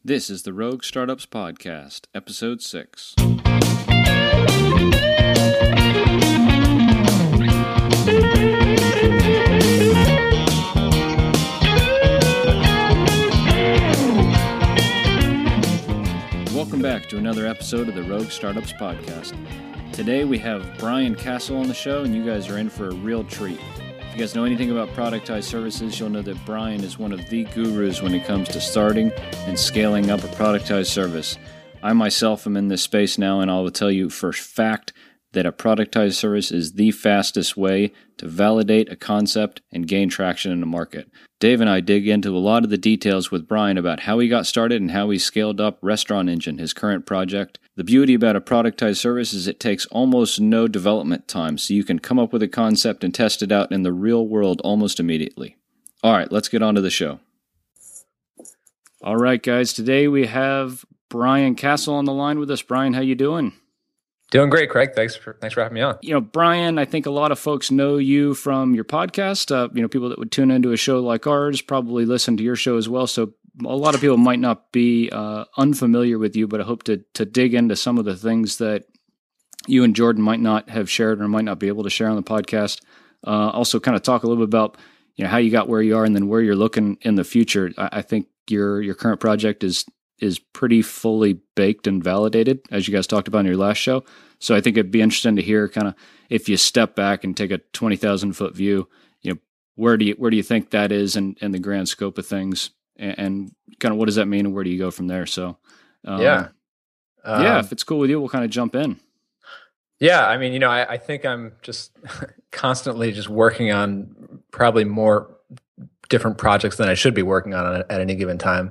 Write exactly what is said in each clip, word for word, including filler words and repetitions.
This is the Rogue Startups Podcast, Episode six. Welcome back to another episode of the Rogue Startups Podcast. Today we have Brian Castle on the show, and you guys are in for a real treat. If you guys know anything about productized services, you'll know that Brian is one of the gurus when it comes to starting and scaling up a productized service. I myself am in this space now, and I will tell you for a fact that a productized service is the fastest way to validate a concept and gain traction in the market. Dave and I dig into a lot of the details with Brian about how he got started and how he scaled up Restaurant Engine, his current project. The beauty about a productized service is it takes almost no development time, so you can come up with a concept and test it out in the real world almost immediately. All right, let's get on to the show. All right, guys, today we have Brian Castle on the line with us. Brian, how you doing? Doing great, Craig. Thanks for thanks for having me on. You know, Brian, I think a lot of folks know you from your podcast. Uh, you know, people that would tune into a show like ours probably listen to your show as well. So a lot of people might not be uh, unfamiliar with you, but I hope to to dig into some of the things that you and Jordan might not have shared or might not be able to share on the podcast. Uh, also, kind of talk a little bit about you know how you got where you are and then where you're looking in the future. I, I think your your current project is. is pretty fully baked and validated, as you guys talked about in your last show. So I think it'd be interesting to hear kind of if you step back and take a twenty thousand foot view, you know, where do you, where do you think that is in, in the grand scope of things, and, and kind of what does that mean and where do you go from there? So, um, yeah. Um, yeah, if it's cool with you, we'll kind of jump in. Yeah. I mean, you know, I, I think I'm just constantly just working on probably more different projects than I should be working on at any given time.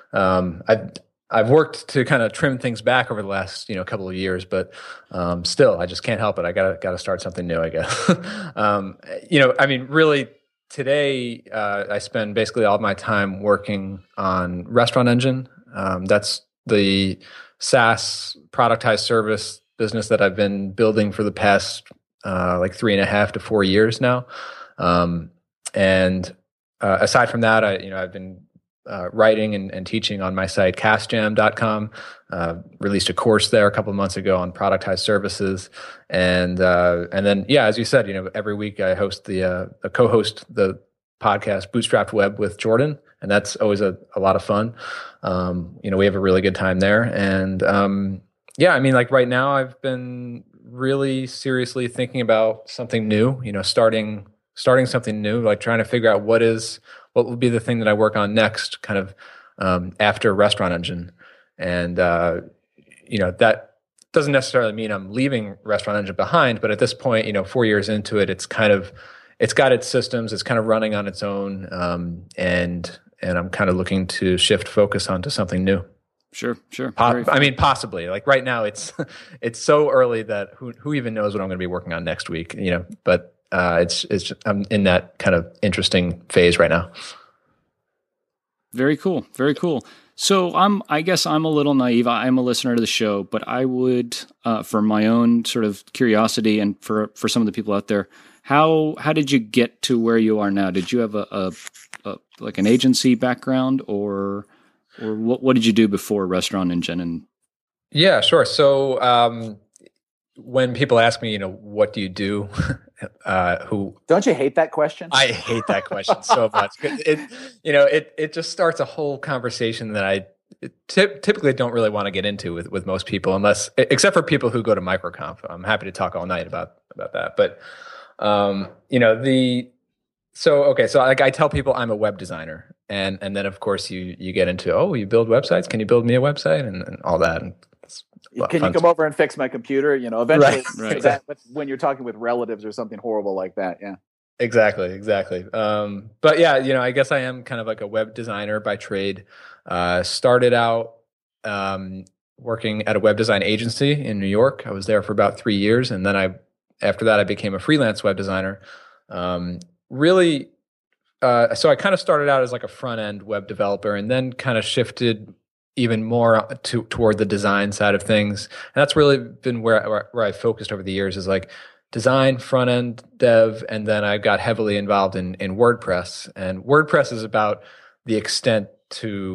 Um, I've, I've worked to kind of trim things back over the last, you know, couple of years, but, um, still, I just can't help it. I gotta, gotta start something new, I guess. um, you know, I mean, really today, uh, I spend basically all of my time working on Restaurant Engine. Um, that's the SaaS productized service business that I've been building for the past, uh, like three and a half to four years now. Um, and, uh, aside from that, I, you know, I've been Uh, writing and, and teaching on my site, cast jam dot com. Uh, released a course there a couple of months ago on productized services, and uh, and then yeah, as you said, you know, every week I host the uh, I co-host the podcast Bootstrapped Web with Jordan, and that's always a, a lot of fun. Um, you know, we have a really good time there, and um, yeah, I mean, like right now, I've been really seriously thinking about something new. You know, starting starting something new, like trying to figure out what is. What will be the thing that I work on next, kind of um, after Restaurant Engine, and uh, you know that doesn't necessarily mean I'm leaving Restaurant Engine behind. But at this point, you know, four years into it, it's kind of it's got its systems, it's kind of running on its own, um, and and I'm kind of looking to shift focus onto something new. Sure, sure. Po- I mean, possibly. Like right now, it's it's so early that who who even knows what I'm going to be working on next week, you know? But Uh, it's it's I'm in that kind of interesting phase right now. Very cool, very cool. So I'm I guess I'm a little naive. I'm a listener to the show, but I would, uh, for my own sort of curiosity and for for some of the people out there, how how did you get to where you are now? Did you have a, a, a like an agency background, or or what what did you do before Restaurant Engine? And yeah, sure. So um, when people ask me, you know, what do you do? Uh, who don't you hate that question? I hate that question so much. It, you know, it it just starts a whole conversation that I t- typically don't really want to get into with, with most people, unless except for people who go to MicroConf. I'm happy to talk all night about about that. But um, you know, the so okay, so like I tell people I'm a web designer, and and then of course you you get into oh, you build websites? Can you build me a website and, and all that? And Can you come over and fix my computer? You know, eventually, right, right. That, when you're talking with relatives or something horrible like that, yeah. Exactly, exactly. Um, but yeah, you know, I guess I am kind of like a web designer by trade. Uh, started out um, working at a web design agency in New York. I was there for about three years, and then I, after that, I became a freelance web designer. Um, really, uh, so I kind of started out as like a front end web developer, and then kind of shifted even more to, toward the design side of things. And that's really been where, where, where I focused over the years is like design, front end dev. And then I got heavily involved in, in WordPress, and WordPress is about the extent to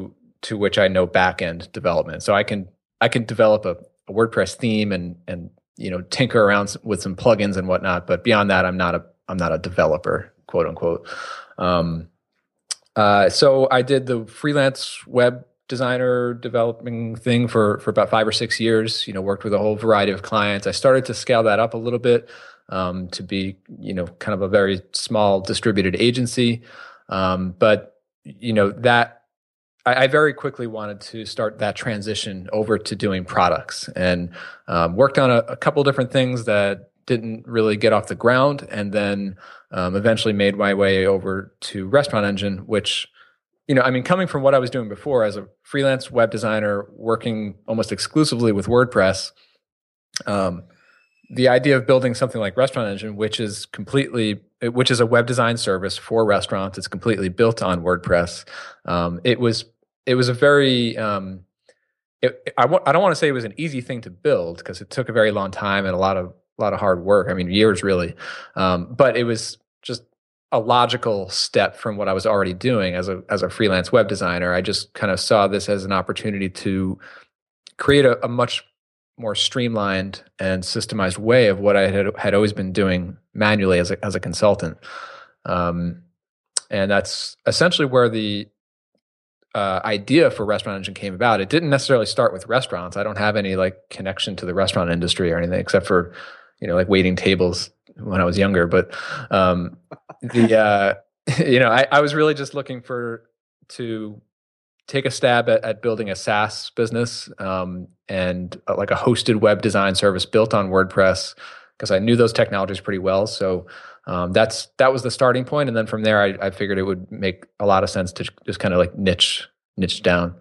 to which I know back-end development. So I can I can develop a, a WordPress theme and and you know tinker around with some plugins and whatnot. But beyond that, I'm not a I'm not a developer, quote unquote. Um, uh, so I did the freelance web designer developing thing for for about five or six years. You know, worked with a whole variety of clients. I started to scale that up a little bit um, to be you know kind of a very small distributed agency. Um, but you know that I, I very quickly wanted to start that transition over to doing products, and um, worked on a, a couple different things that didn't really get off the ground, and then um, eventually made my way over to Restaurant Engine, which, you know, I mean, coming from what I was doing before as a freelance web designer, working almost exclusively with WordPress, um, the idea of building something like Restaurant Engine, which is completely, which is a web design service for restaurants, it's completely built on WordPress. Um, it was, it was a very, um, it, I, w- I don't want to say it was an easy thing to build because it took a very long time and a lot of a lot of hard work. I mean, years really. Um, but it was just a logical step from what I was already doing as a as a freelance web designer. I just kind of saw this as an opportunity to create a, a much more streamlined and systemized way of what I had had always been doing manually as a as a consultant. Um, and that's essentially where the Uh, idea for Restaurant Engine came about. It didn't necessarily start with restaurants. I don't have any like connection to the restaurant industry or anything, except for, you know, like waiting tables when I was younger. But um, the uh, you know, I, I was really just looking for to take a stab at, at building a SaaS business um, and uh, like a hosted web design service built on WordPress, because I knew those technologies pretty well. So um, that's that was the starting point, and then from there, I, I figured it would make a lot of sense to just kind of like niche niche down.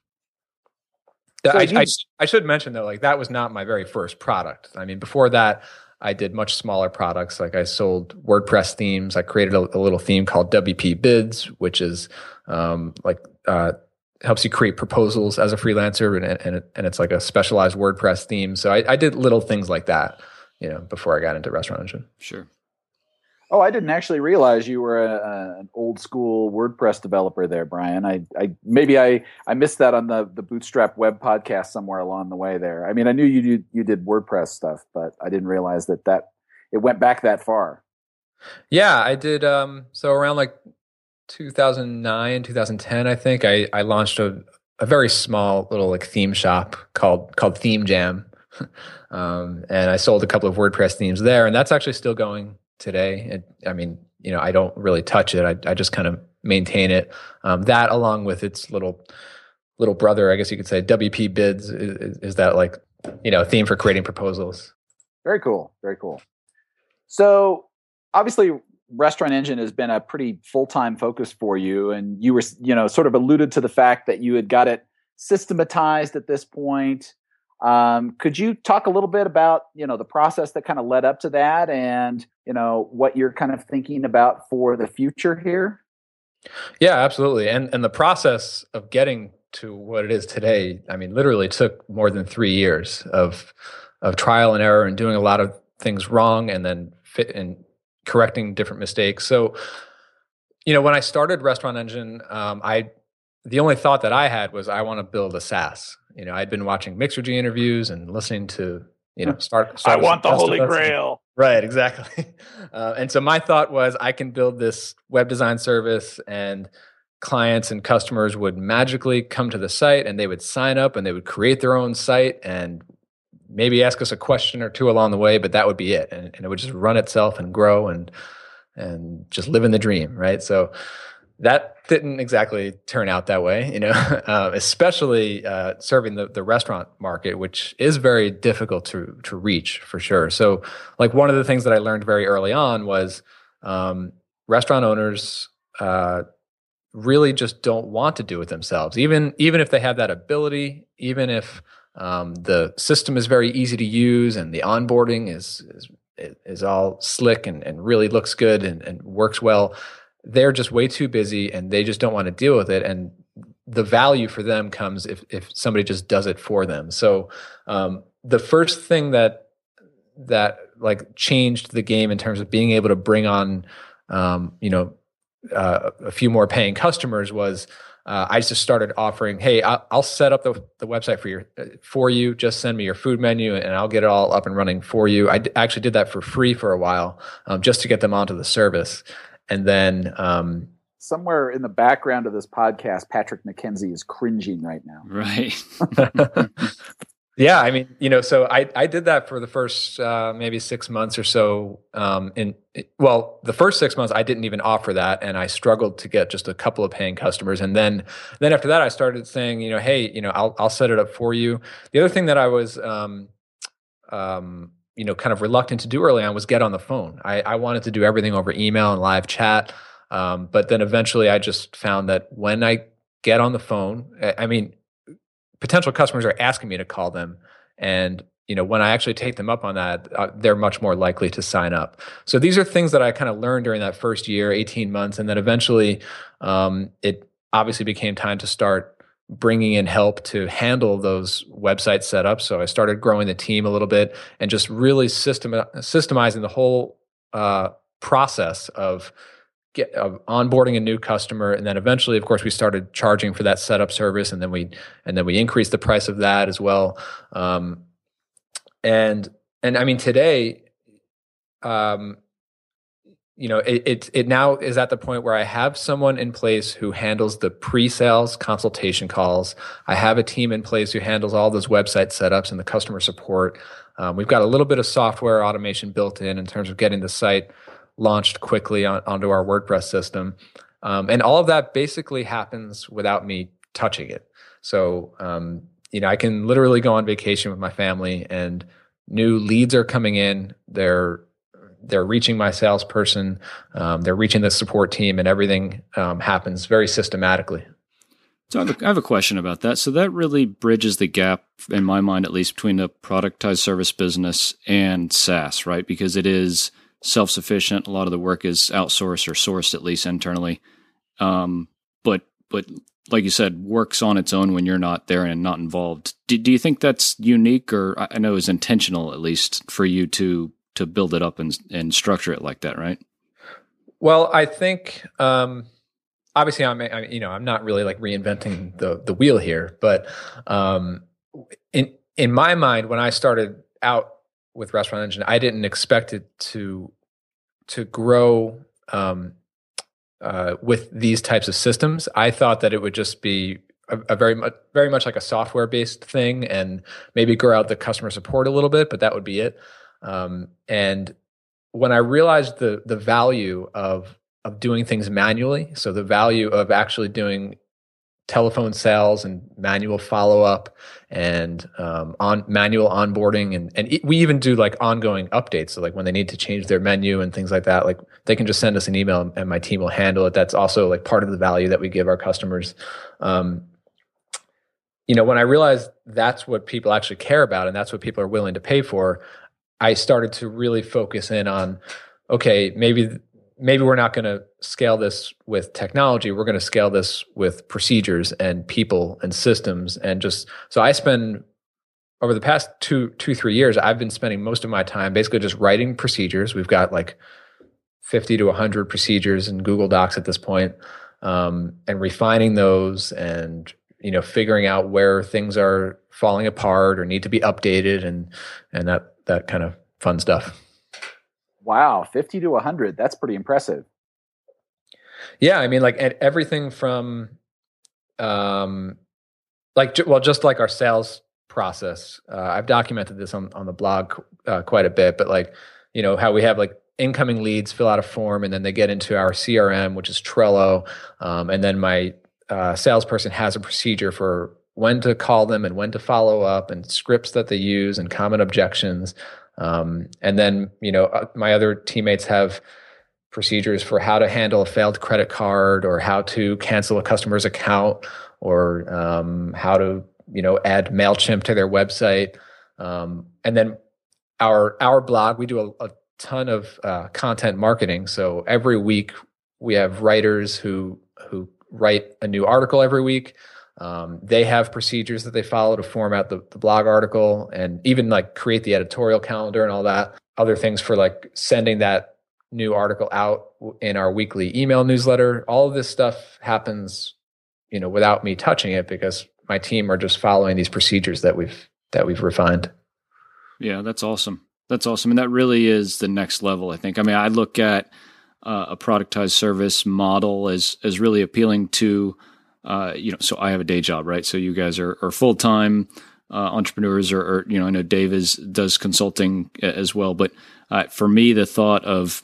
So I, I, I should mention though, like that was not my very first product. I mean, before that, I did much smaller products. Like I sold WordPress themes. I created a, a little theme called W P Bids, which is um, like uh, helps you create proposals as a freelancer, and and, it, and it's like a specialized WordPress theme. So I, I did little things like that, you know, before I got into Restaurant Engine. Sure. Oh, I didn't actually realize you were a, a, an old school WordPress developer there, Brian. I, I maybe I, I missed that on the, the Bootstrap Web podcast somewhere along the way there. I mean, I knew you did, you did WordPress stuff, but I didn't realize that, that it went back that far. Yeah, I did. Um, so around like two thousand nine, two thousand ten, I think I, I launched a, a very small little like theme shop called called Theme Jam, um, and I sold a couple of WordPress themes there, and that's actually still going today. It, I mean, you know, I don't really touch it. I, I just kind of maintain it. Um, that, along with its little little brother, I guess you could say, W P Bids, is, is that like, you know, theme for creating proposals. Very cool. Very cool. So obviously, Restaurant Engine has been a pretty full-time focus for you, and you were, you know, sort of alluded to the fact that you had got it systematized at this point. Um, could you talk a little bit about, you know, the process that kind of led up to that, and, you know, what you're kind of thinking about for the future here? Yeah, absolutely. And and the process of getting to what it is today, I mean, literally took more than three years of of trial and error and doing a lot of things wrong, and then fit and correcting different mistakes. So, you know, when I started Restaurant Engine, um, I the only thought that I had was I want to build a SaaS. You know, I'd been watching Mixergy interviews and listening to, you know, start. start I want the Holy Grail. Right, exactly. Uh, and so my thought was I can build this web design service, and clients and customers would magically come to the site, and they would sign up, and they would create their own site, and maybe ask us a question or two along the way, but that would be it. And, and it would just run itself and grow and and just live in the dream, right? So that didn't exactly turn out that way, you know, uh, especially uh, serving the, the restaurant market, which is very difficult to to reach for sure. So, like, one of the things that I learned very early on was um, restaurant owners uh, really just don't want to do it themselves, even even if they have that ability, even if um, the system is very easy to use and the onboarding is is, is all slick and, and really looks good and, and works well. They're just way too busy, and they just don't want to deal with it. And the value for them comes if if somebody just does it for them. So um, the first thing that that like changed the game in terms of being able to bring on um, you know uh, a few more paying customers was uh, I just started offering, hey, I'll, I'll set up the, the website for your for you. Just send me your food menu, and I'll get it all up and running for you. I d- actually did that for free for a while, um, just to get them onto the service, and then. Um, Somewhere in the background of this podcast, Patrick McKenzie is cringing right now. Right. Yeah, I mean, you know, so I, I did that for the first uh, maybe six months or so. Um, in well, the first six months I didn't even offer that, and I struggled to get just a couple of paying customers. And then, then after that, I started saying, you know, hey, you know, I'll I'll set it up for you. The other thing that I was, um, um, you know, kind of reluctant to do early on was get on the phone. I, I wanted to do everything over email and live chat, um, but then eventually I just found that when I get on the phone, I, I mean. Potential customers are asking me to call them, and you know when I actually take them up on that, uh, they're much more likely to sign up. So these are things that I kind of learned during that first year, eighteen months, and then eventually um, it obviously became time to start bringing in help to handle those website setups. So I started growing the team a little bit and just really system systemizing the whole uh, process of. Get uh, onboarding a new customer, and then eventually, of course, we started charging for that setup service, and then we and then we increased the price of that as well. Um, and and I mean today, um, you know, it, it it now is at the point where I have someone in place who handles the pre-sales consultation calls. I have a team in place who handles all those website setups and the customer support. Um, we've got a little bit of software automation built in in terms of getting the site launched quickly on, onto our WordPress system. Um, and all of that basically happens without me touching it. So, um, you know, I can literally go on vacation with my family and new leads are coming in. They're, they're reaching my salesperson. Um, they're reaching the support team, and everything um, happens very systematically. So I have, a, I have a question about that. So that really bridges the gap, in my mind at least, between the productized service business and SaaS, right? Because it is self-sufficient. A lot of the work is outsourced or sourced, at least internally. Um, but but like you said, works on its own when you're not there and not involved. Do, do you think that's unique, or I know it's intentional, at least, for you to to build it up and and structure it like that, right? Well, I think um, obviously I'm I, you know I'm not really like reinventing the the wheel here, but um, in in my mind, when I started out with Restaurant Engine, I didn't expect it to to grow um, uh, with these types of systems. I thought that it would just be a, a very much very much like a software based thing, and maybe grow out the customer support a little bit, but that would be it. Um, and when I realized the the value of of doing things manually, so the value of actually doing telephone sales and manual follow-up and um, on manual onboarding. And, and we even do like ongoing updates. So like when they need to change their menu and things like that, like they can just send us an email and my team will handle it. That's also like part of the value that we give our customers. Um, you know, when I realized that's what people actually care about and that's what people are willing to pay for, I started to really focus in on, okay, maybe maybe we're not going to scale this with technology. We're going to scale this with procedures and people and systems. And just, so I spend over the past two, two, three years, I've been spending most of my time basically just writing procedures. We've got like fifty to one hundred procedures in Google Docs at this point, um, and refining those and, you know, figuring out where things are falling apart or need to be updated and, and that, that kind of fun stuff. Wow, fifty to one hundred. That's pretty impressive. Yeah, I mean, like everything from, um, like, well, just like our sales process. Uh, I've documented this on, on the blog uh, quite a bit, but like, you know, how we have like incoming leads fill out a form and then they get into our C R M, which is Trello. Um, and then my uh, salesperson has a procedure for when to call them and when to follow up and scripts that they use and common objections. Um, and then, you know, uh, my other teammates have procedures for how to handle a failed credit card or how to cancel a customer's account or um, how to, you know, add MailChimp to their website. Um, and then our our blog, we do a, a ton of uh, content marketing. So every week we have writers who who write a new article every week. Um, they have procedures that they follow to format the, the blog article and even like create the editorial calendar and all that. Other things for like sending that new article out in our weekly email newsletter. All of this stuff happens you know, without me touching it, because my team are just following these procedures that we've that we've refined. Yeah, that's awesome. That's awesome. And that really is the next level, I think. I mean, I look at uh, a productized service model as as really appealing to, uh, you know, so I have a day job, right? So you guys are, are full-time uh, entrepreneurs, or, or, you know, I know Dave is, does consulting as well. But uh, for me, the thought of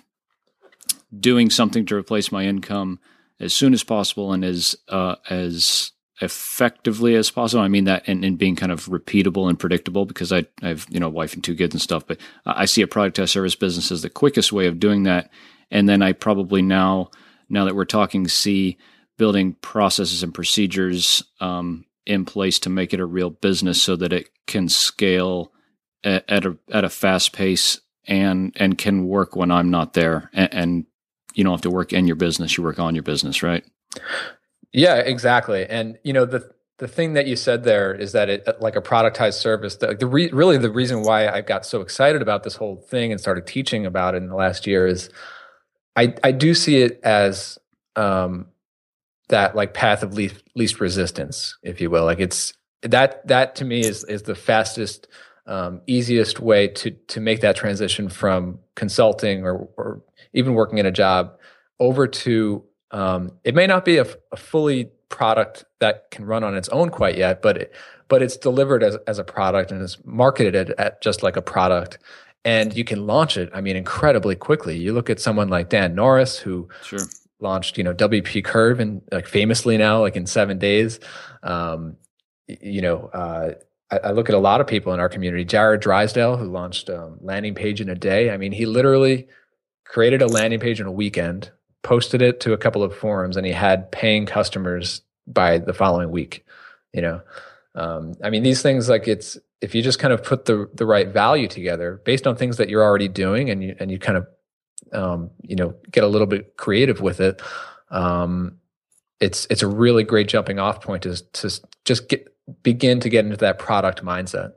doing something to replace my income as soon as possible and as uh, as effectively as possible. I mean that in, in being kind of repeatable and predictable, because I, I have, you know, a wife and two kids and stuff, but I see a productized service business as the quickest way of doing that. And then I probably now, now that we're talking, see building processes and procedures um, in place to make it a real business so that it can scale at, at a, at a fast pace and, and can work when I'm not there. And, and you don't have to work in your business, you work on your business, right? Yeah, exactly. And you know, the the thing that you said there is that it, like a productized service, the, the re, really the reason why I got so excited about this whole thing and started teaching about it in the last year is I I do see it as um, that like path of least least resistance, if you will. Like it's that that to me is is the fastest, um, easiest way to to make that transition from consulting or or even working in a job over to Um, it may not be a, a fully product that can run on its own quite yet, but it, but it's delivered as as a product and is marketed at, at just like a product, and you can launch it. I mean, incredibly quickly. You look at someone like Dan Norris, who Sure. launched, you know, W P Curve and like famously now, like in seven days. Um, you know, uh, I, I look at a lot of people in our community. Jared Drysdale, who launched um, landing page in a day. I mean, he literally created a landing page in a weekend, posted it to a couple of forums, and he had paying customers by the following week. You know, um, I mean, these things, like it's, if you just kind of put the the right value together based on things that you're already doing, and you and you kind of um, you know, get a little bit creative with it, um, it's it's a really great jumping off point to to just get begin to get into that product mindset.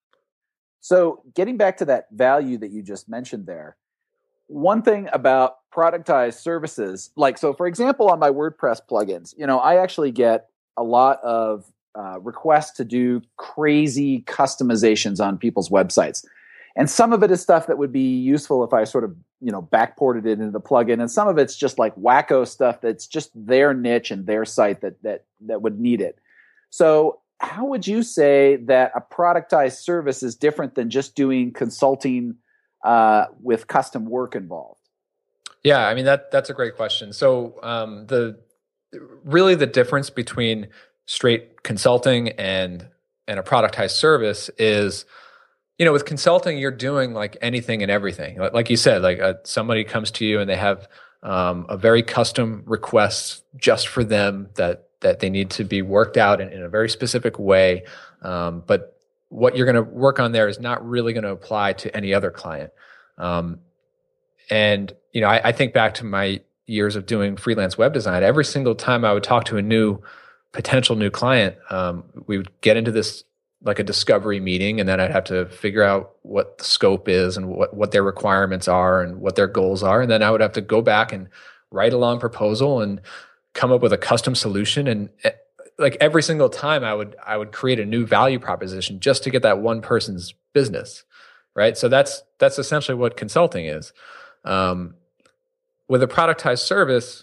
So getting back to that value that you just mentioned there, one thing about productized services, like, so for example, on my WordPress plugins, you know, I actually get a lot of uh, requests to do crazy customizations on people's websites. And some of it is stuff that would be useful if I sort of, you know, backported it into the plugin. And some of it's just like wacko stuff that's just their niche and their site that that that would need it. So how would you say that a productized service is different than just doing consulting uh, with custom work involved? Yeah, I mean, that that's a great question. So um, the really the difference between straight consulting and and a productized service is, you know, with consulting, you're doing like anything and everything. Like you said, like uh, somebody comes to you and they have um, a very custom request just for them that that they need to be worked out in, in a very specific way. Um, but what you're going to work on there is not really going to apply to any other client. Um, and, you know, I, I think back to my years of doing freelance web design. Every single time I would talk to a new potential new client, um, we would get into this like a discovery meeting, and then I'd have to figure out what the scope is and what, what their requirements are and what their goals are. And then I would have to go back and write a long proposal and come up with a custom solution. And like every single time I would, I would create a new value proposition just to get that one person's business. Right. So that's, that's essentially what consulting is. Um, with a productized service,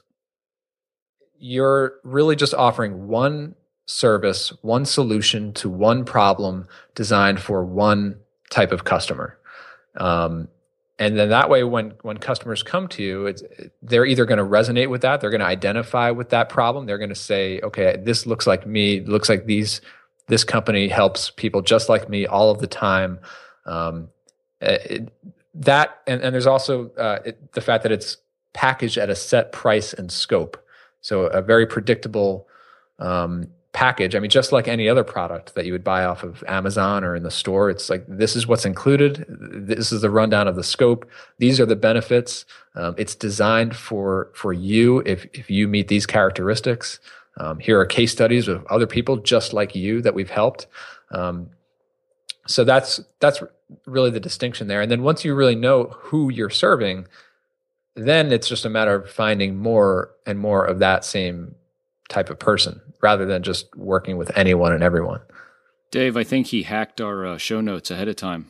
you're really just offering one service, one solution to one problem designed for one type of customer. Um, and then that way, when when customers come to you, it's, they're either going to resonate with that, they're going to identify with that problem, they're going to say, okay, this looks like me, it looks like these, this company helps people just like me all of the time. Um, it, that, and, and there's also uh, it, the fact that it's packaged at a set price and scope. So a very predictable um, package. I mean, just like any other product that you would buy off of Amazon or in the store, it's like, this is what's included. This is the rundown of the scope. These are the benefits. Um, it's designed for for you if if you meet these characteristics. Um, here are case studies of other people just like you that we've helped. Um, so that's that's really the distinction there. And then once you really know who you're serving, then it's just a matter of finding more and more of that same type of person rather than just working with anyone and everyone. Dave, I think he hacked our uh, show notes ahead of time.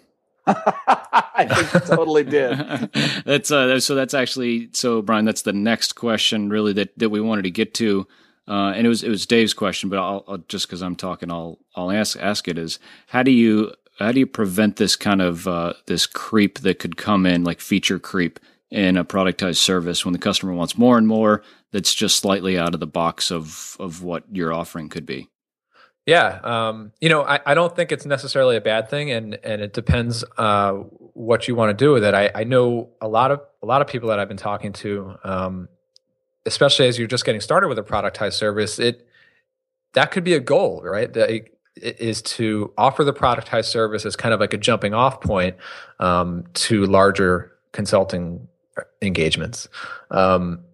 I think he totally did. that's uh, so that's actually so Brian. That's the next question, really, that, that we wanted to get to, uh, and it was it was Dave's question, but I'll, I'll just because I'm talking, I'll I'll ask ask it is how do you how do you prevent this kind of uh, this creep that could come in, like feature creep in a productized service when the customer wants more and more that's just slightly out of the box of of what your offering could be. Yeah, um, you know, I, I don't think it's necessarily a bad thing, and and it depends uh, what you want to do with it. I, I know a lot of a lot of people that I've been talking to, um, especially as you're just getting started with a productized service. It that could be a goal, right? That it, it is to offer the productized service as kind of like a jumping off point um, to larger consulting engagements. Um,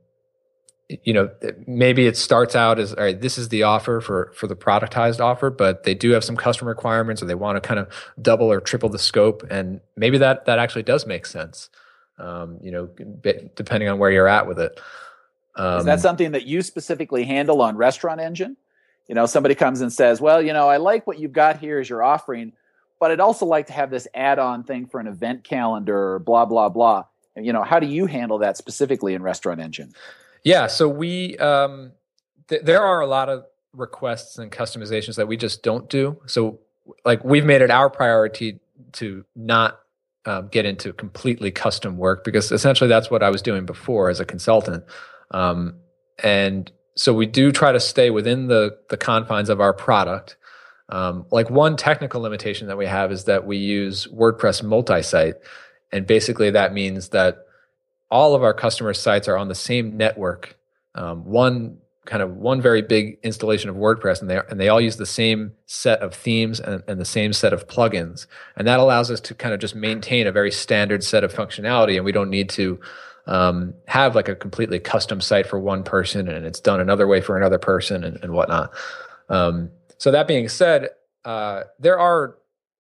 you know, maybe it starts out as, all right, this is the offer for, for the productized offer, but they do have some custom requirements or they want to kind of double or triple the scope. And maybe that, that actually does make sense, um, you know, depending on where you're at with it. Um, is that something that you specifically handle on Restaurant Engine? You know, somebody comes and says, well, you know, I like what you've got here as your offering, but I'd also like to have this add-on thing for an event calendar or blah, blah, blah. And, you know, how do you handle that specifically in Restaurant Engine? Yeah, so we um, th- there are a lot of requests and customizations that we just don't do. So, like, we've made it our priority to not um, get into completely custom work because essentially that's what I was doing before as a consultant. Um, and so we do try to stay within the the confines of our product. Um, like one technical limitation that we have is that we use WordPress multi-site, and basically that means that all of our customer sites are on the same network, um, one kind of one very big installation of WordPress, and they and they all use the same set of themes and, and the same set of plugins, and that allows us to kind of just maintain a very standard set of functionality, and we don't need to um, have like a completely custom site for one person, and it's done another way for another person, and, and whatnot. Um, so that being said, uh, there are,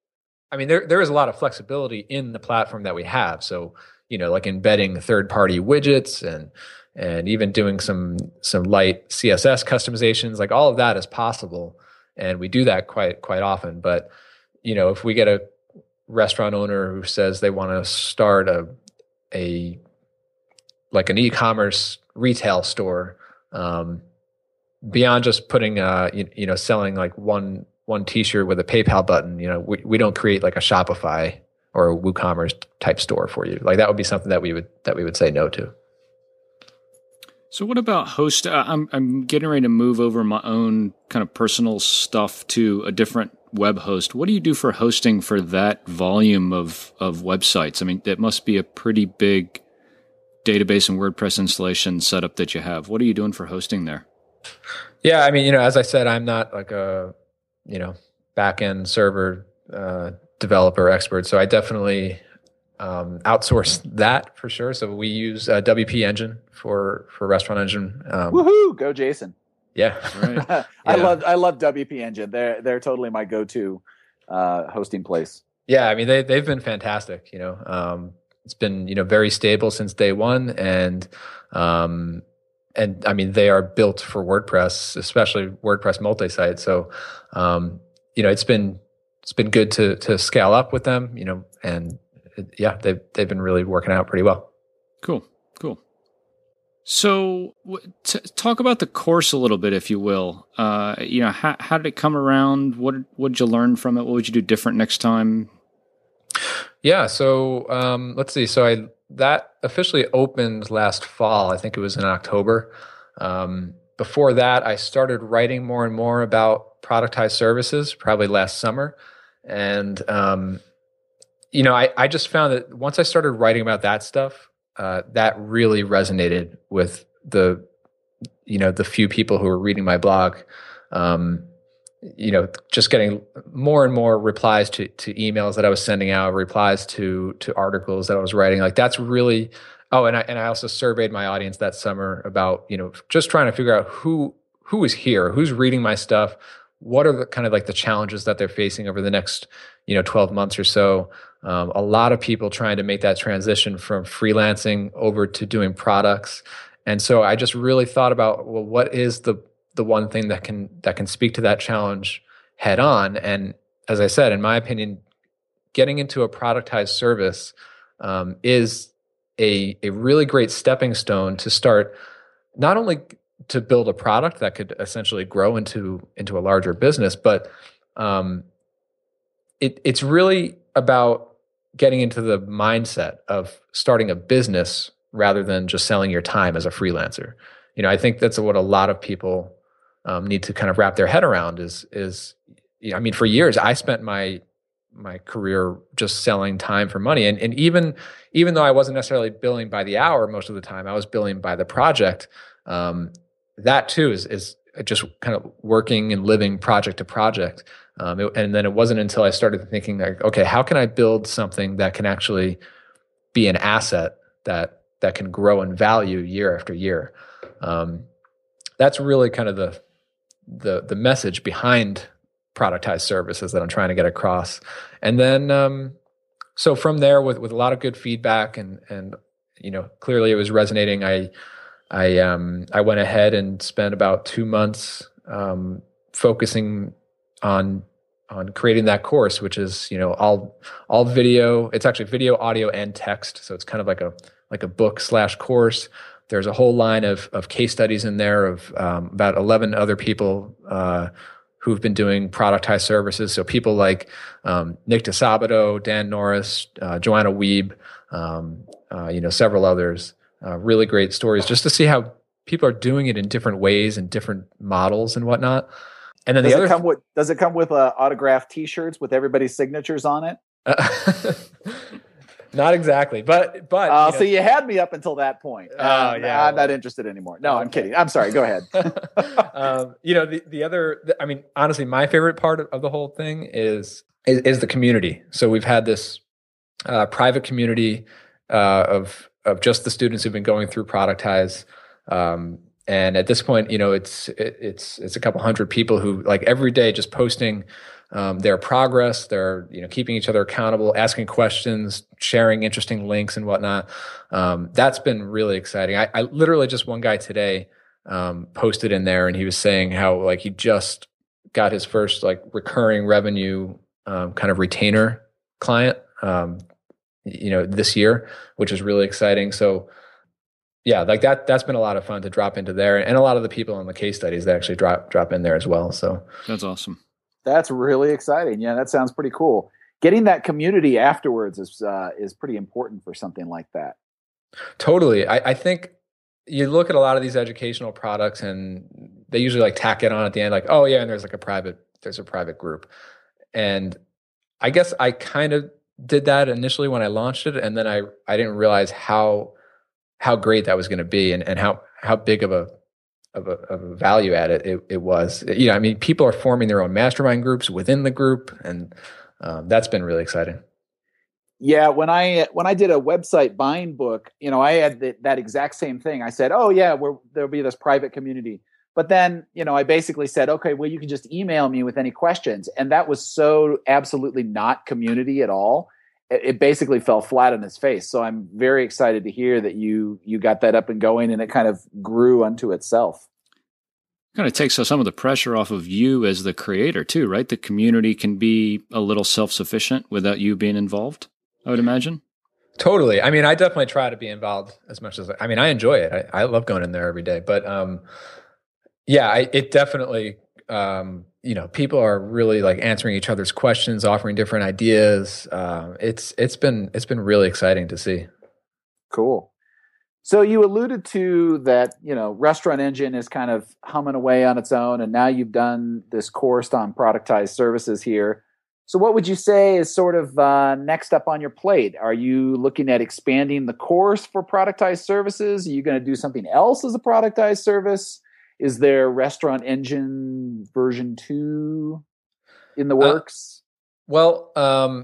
I mean, there there is a lot of flexibility in the platform that we have, so. You know, like embedding third-party widgets and and even doing some some light C S S customizations, like all of that is possible, and we do that quite quite often. But you know, if we get a restaurant owner who says they want to start a a like an e-commerce retail store, um, beyond just putting uh you, you know selling like one one T-shirt with a PayPal button, you know, we we don't create like a Shopify or a WooCommerce type store for you. Like that would be something that we would that we would say no to. So what about host? Uh, I'm I'm getting ready to move over my own kind of personal stuff to a different web host. What do you do for hosting for that volume of of websites? I mean, that must be a pretty big database and WordPress installation setup that you have. What are you doing for hosting there? Yeah, I mean, you know, as I said, I'm not like a you know back-end server uh, developer expert, so I definitely um, outsource that for sure. So we use uh, W P Engine for for Restaurant Engine. Um, Woohoo! Go Jason. Yeah, right. I yeah. love I love W P Engine. They're they're totally my go-to uh, hosting place. Yeah, I mean they they've been fantastic. You know, um, it's been you know very stable since day one, and um, and I mean they are built for WordPress, especially WordPress multi-site. So um, you know it's been it's been good to to scale up with them. You know, and it, yeah, they've they've been really working out pretty well. Cool, cool. So, t- talk about the course a little bit, if you will. Uh, you know, how how did it come around? What what did you learn from it? What would you do different next time? Yeah, so um, let's see. So I that officially opened last fall. I think it was in October. Um, before that, I started writing more and more about productized services, probably last summer. And um, you know, I, I just found that once I started writing about that stuff, uh, that really resonated with the you know the few people who were reading my blog. Um, you know, just getting more and more replies to, to emails that I was sending out, replies to, to articles that I was writing. Like that's really, oh, and I, and I also surveyed my audience that summer about, you know, just trying to figure out who, who is here, who's reading my stuff. What are the kind of like the challenges that they're facing over the next, you know, twelve months or so. Um, a lot of people trying to make that transition from freelancing over to doing products. And so I just really thought about, well, what is the, the one thing that can that can speak to that challenge head on. And as I said, in my opinion, getting into a productized service um, is a a really great stepping stone to start not only to build a product that could essentially grow into into a larger business, but um, it it's really about getting into the mindset of starting a business rather than just selling your time as a freelancer. You know, I think that's what a lot of people um, need to kind of wrap their head around is, is, you know, I mean, for years I spent my, my career just selling time for money. And, and even, even though I wasn't necessarily billing by the hour, most of the time I was billing by the project. Um, that too is, is just kind of working and living project to project. Um, it, and then it wasn't until I started thinking like, okay, how can I build something that can actually be an asset that, that can grow in value year after year? Um, that's really kind of the, the, the message behind productized services that I'm trying to get across. And then, um, so from there with, with a lot of good feedback and, and, you know, clearly it was resonating. I, I, um, I went ahead and spent about two months, um, focusing on, on creating that course, which is, you know, all, all video. It's actually video, audio, and text. So it's kind of like a, like a book slash course. There's a whole line of, of case studies in there of, um, about eleven other people, uh, who've been doing productized services. So people like, um, Nick DeSabato, Dan Norris, uh, Joanna Wiebe, um, uh, you know, several others, uh, really great stories just to see how people are doing it in different ways and different models and whatnot. And then does the it other come with does it come with uh, autographed T-shirts with everybody's signatures on it? Uh, not exactly, but but. Uh, you know, so you had me up until that point. Oh, Uh, yeah, I'm well, not interested anymore. No, okay. I'm kidding. I'm sorry. Go ahead. um, you know, the the other. The, I mean, honestly, my favorite part of, of the whole thing is, is is the community. So we've had this uh, private community uh, of of just the students who've been going through Productize. Um, And at this point, you know, it's it, it's it's a couple hundred people who like every day just posting um, their progress. They're you know keeping each other accountable, asking questions, sharing interesting links and whatnot. Um, that's been really exciting. I, I literally just one guy today um, posted in there, and he was saying how like he just got his first like recurring revenue um, kind of retainer client, um, you know, this year, which is really exciting. So. Yeah, like that, that's been a lot of fun to drop into there. And a lot of the people on the case studies that actually drop, drop in there as well. So that's awesome. That's really exciting. Yeah, that sounds pretty cool. Getting that community afterwards is, uh, is pretty important for something like that. Totally. I, I think you look at a lot of these educational products and they usually like tack it on at the end, like, oh yeah, and there's like a private, there's a private group. And I guess I kind of did that initially when I launched it. And then I, I didn't realize how, how great that was going to be and, and how, how big of a, of a, of a value add it, it, it was. You know, I mean, people are forming their own mastermind groups within the group. And um, that's been really exciting. Yeah. When I, when I did a website buying book, you know, I had the, that exact same thing. I said, oh yeah, we're, there'll be this private community. But then, you know, I basically said, okay, well, you can just email me with any questions. And that was so absolutely not community at all. It basically fell flat on its face. So I'm very excited to hear that you you got that up and going and it kind of grew unto itself. Kind of takes some of the pressure off of you as the creator too, right? The community can be a little self-sufficient without you being involved, I would imagine. Totally. I mean, I definitely try to be involved as much as I, I mean, I enjoy it. I, I love going in there every day, but um, yeah, I, it definitely, um, you know, people are really like answering each other's questions, offering different ideas. Um, it's it's been it's been really exciting to see. Cool. So you alluded to that, you know, Restaurant Engine is kind of humming away on its own, and now you've done this course on productized services here. So what would you say is sort of uh, next up on your plate? Are you looking at expanding the course for productized services? Are you going to do something else as a productized service? Is there Restaurant Engine version two in the works? Uh, well, um,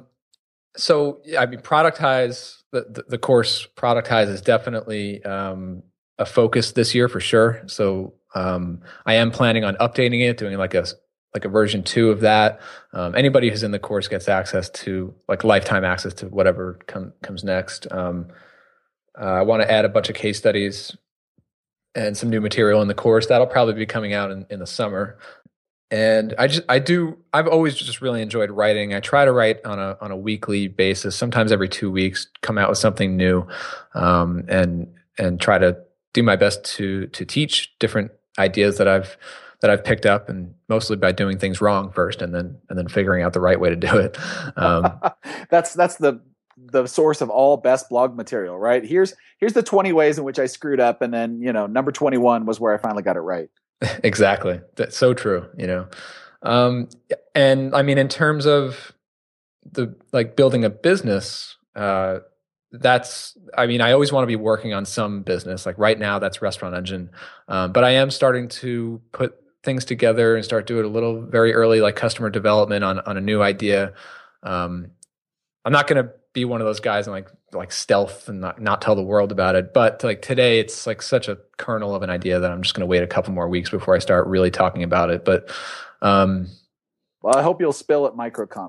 so I mean, productize the, the the course productize is definitely um, a focus this year for sure. So um, I am planning on updating it, doing like a like a version two of that. Um, anybody who's in the course gets access to like lifetime access to whatever com- comes next. Um, uh, I want to add a bunch of case studies. and some new material in the course. That'll probably be coming out in, in the summer. And I just, I do, I've always just really enjoyed writing. I try to write on a, on a weekly basis, sometimes every two weeks, come out with something new, um, and, and try to do my best to, to teach different ideas that I've, that I've picked up, and mostly by doing things wrong first and then, and then figuring out the right way to do it. Um, that's, that's the, the source of all best blog material, right? Here's, here's the twenty ways in which I screwed up. And then, you know, number twenty-one was where I finally got it right. Exactly. That's so true, you know. Um, and I mean, in terms of the like building a business, uh, that's, I mean, I always want to be working on some business. Like right now, that's Restaurant Engine. Um, but I am starting to put things together and start doing a little very early, like customer development on, on a new idea. Um, I'm not going to be one of those guys and like like stealth and not, not tell the world about it. But like today, it's like such a kernel of an idea that I'm just going to wait a couple more weeks before I start really talking about it. But um, well, I hope you'll spill at MicroConf.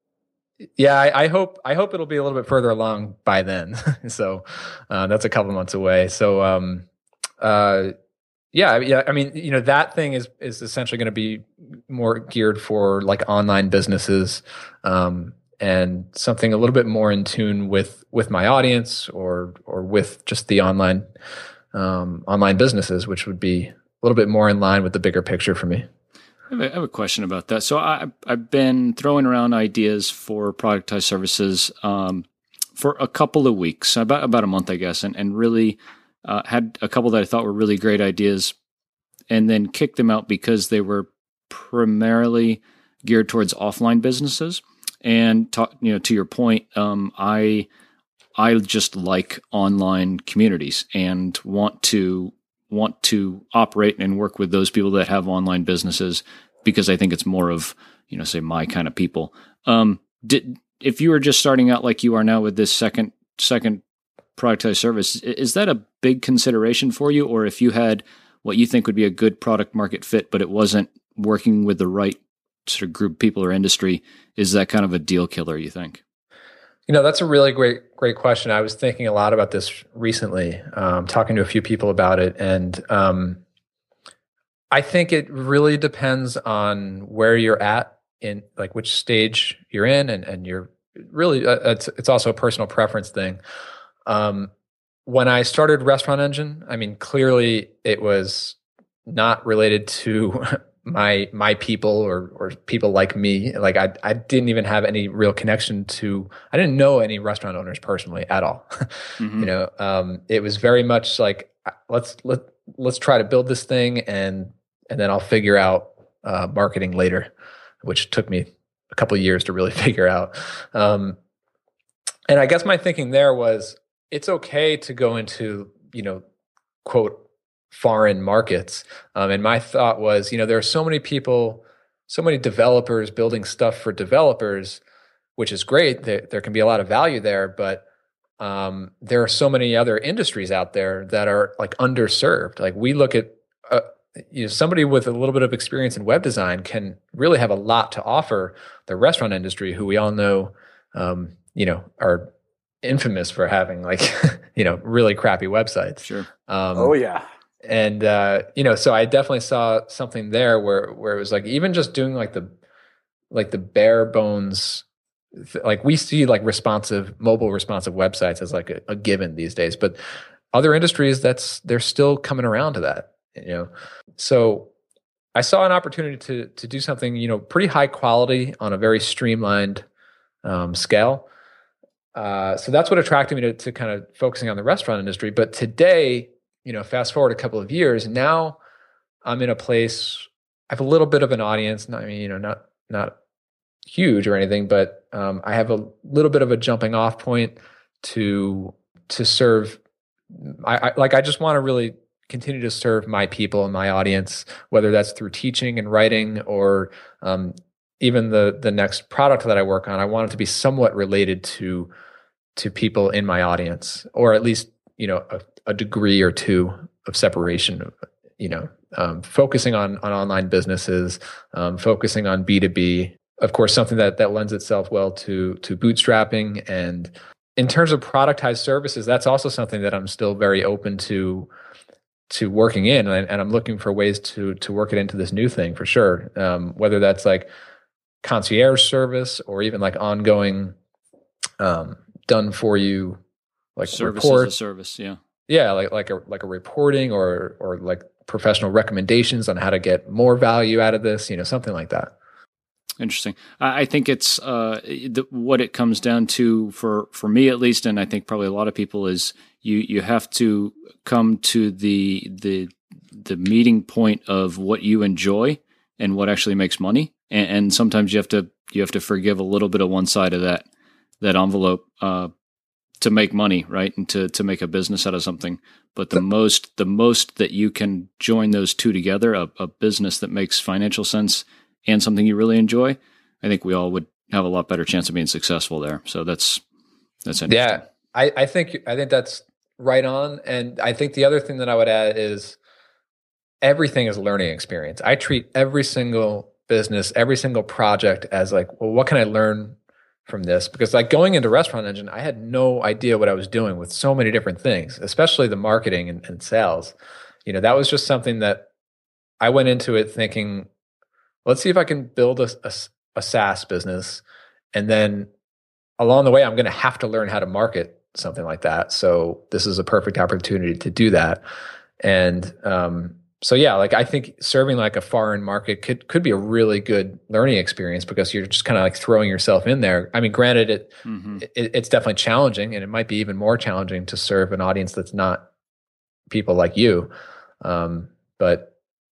Yeah, I, I hope I hope it'll be a little bit further along by then. So uh, that's a couple months away. So um, uh, yeah, yeah. I mean, you know, that thing is is essentially going to be more geared for like online businesses. Um, and something a little bit more in tune with with my audience or or with just the online um, online businesses, which would be a little bit more in line with the bigger picture for me. I have a, I have a question about that. So I, I've been throwing around ideas for productized services um, for a couple of weeks, about about a month, I guess, and and really uh, had a couple that I thought were really great ideas, and then kicked them out because they were primarily geared towards offline businesses. And talk, you know, to your point, um, I I just like online communities and want to want to operate and work with those people that have online businesses because I think it's more of, you know, say my kind of people. Um, did if you were just starting out like you are now with this second second productized service, is that a big consideration for you, or if you had what you think would be a good product market fit, but it wasn't working with the right sort of group of people or industry, is that kind of a deal killer, you think? You know, that's a really great, great question. I was thinking a lot about this recently, um, talking to a few people about it. And um, I think it really depends on where you're at in like which stage you're in. And, and you're really, uh, it's, it's also a personal preference thing. Um, when I started Restaurant Engine, I mean, clearly it was not related to my my people or or people like me. Like I I didn't even have any real connection to, I didn't know any restaurant owners personally at all. Mm-hmm. You know, um, it was very much like let's let let's try to build this thing and and then I'll figure out uh, marketing later, which took me a couple of years to really figure out. Um, and I guess my thinking there was it's okay to go into, you know, quote, foreign markets. Um, and my thought was, you know, there are so many people, so many developers building stuff for developers, which is great. There, there can be a lot of value there, but um, there are so many other industries out there that are like underserved. Like we look at, uh, you know, somebody with a little bit of experience in web design can really have a lot to offer the restaurant industry, who we all know, um, you know, are infamous for having like, you know, really crappy websites. Sure. Um, oh yeah. And, uh, you know, so I definitely saw something there where, where it was like, even just doing like the, like the bare bones, like we see like responsive, mobile responsive websites as like a, a given these days, but other industries that's, they're still coming around to that, you know? So I saw an opportunity to, to do something, you know, pretty high quality on a very streamlined um, scale. Uh, so that's what attracted me to, to kind of focusing on the restaurant industry. But today, you know, fast forward a couple of years, now I'm in a place, I have a little bit of an audience. Not, I mean, you know, not not huge or anything, but um, I have a little bit of a jumping off point to to serve. I, I like I just want to really continue to serve my people and my audience, whether that's through teaching and writing or um, even the the next product that I work on. I want it to be somewhat related to to people in my audience, or at least, you know, a, a degree or two of separation, you know, um, focusing on, on online businesses, um, focusing on B two B, of course, something that, that lends itself well to, to bootstrapping. And in terms of productized services, that's also something that I'm still very open to to working in, and, and I'm looking for ways to to work it into this new thing for sure. Um, whether that's like concierge service or even like ongoing um, done for you like service report. as a service, yeah, yeah, like like a like a reporting or or like professional recommendations on how to get more value out of this, you know, something like that. Interesting. I, I think it's uh, the, what it comes down to for for me at least, and I think probably a lot of people is you you have to come to the the the meeting point of what you enjoy and what actually makes money, and, and sometimes you have to you have to forgive a little bit of one side of that that envelope uh, to make money, right, and to to make a business out of something. But the most the most that you can join those two together, a, a business that makes financial sense and something you really enjoy, I think we all would have a lot better chance of being successful there. So that's that's interesting. Yeah, I, I think I think that's right on. And I think the other thing that I would add is everything is a learning experience. I treat every single business, every single project as like, well, what can I learn from this? Because like going into Restaurant Engine, I had no idea what I was doing with so many different things, especially the marketing and, and sales. You know, that was just something that I went into it thinking, let's see if I can build a, a, a SaaS business. And then along the way, I'm going to have to learn how to market something like that. So this is a perfect opportunity to do that. And um, so, yeah, like I think serving like a foreign market could, could be a really good learning experience because you're just kind of like throwing yourself in there. I mean, granted, it, mm-hmm. it it's definitely challenging, and it might be even more challenging to serve an audience that's not people like you. Um, but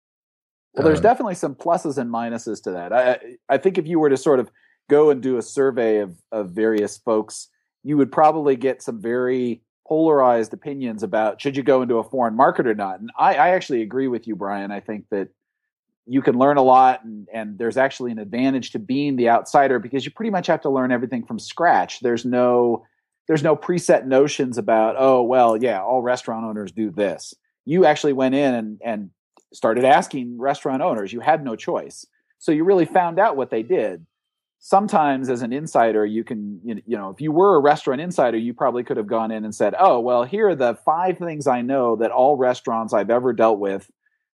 Well, there's definitely some pluses and minuses to that. I I think if you were to sort of go and do a survey of, of various folks, you would probably get some very polarized opinions about should you go into a foreign market or not. And I, I actually agree with you, Brian. I think that you can learn a lot, and, and there's actually an advantage to being the outsider because you pretty much have to learn everything from scratch. There's no there's no preset notions about, oh, well, yeah, all restaurant owners do this. You actually went in and and started asking restaurant owners. You had no choice. So you really found out what they did. Sometimes as an insider, you can, you know, if you were a restaurant insider, you probably could have gone in and said, oh, well, here are the five things I know that all restaurants I've ever dealt with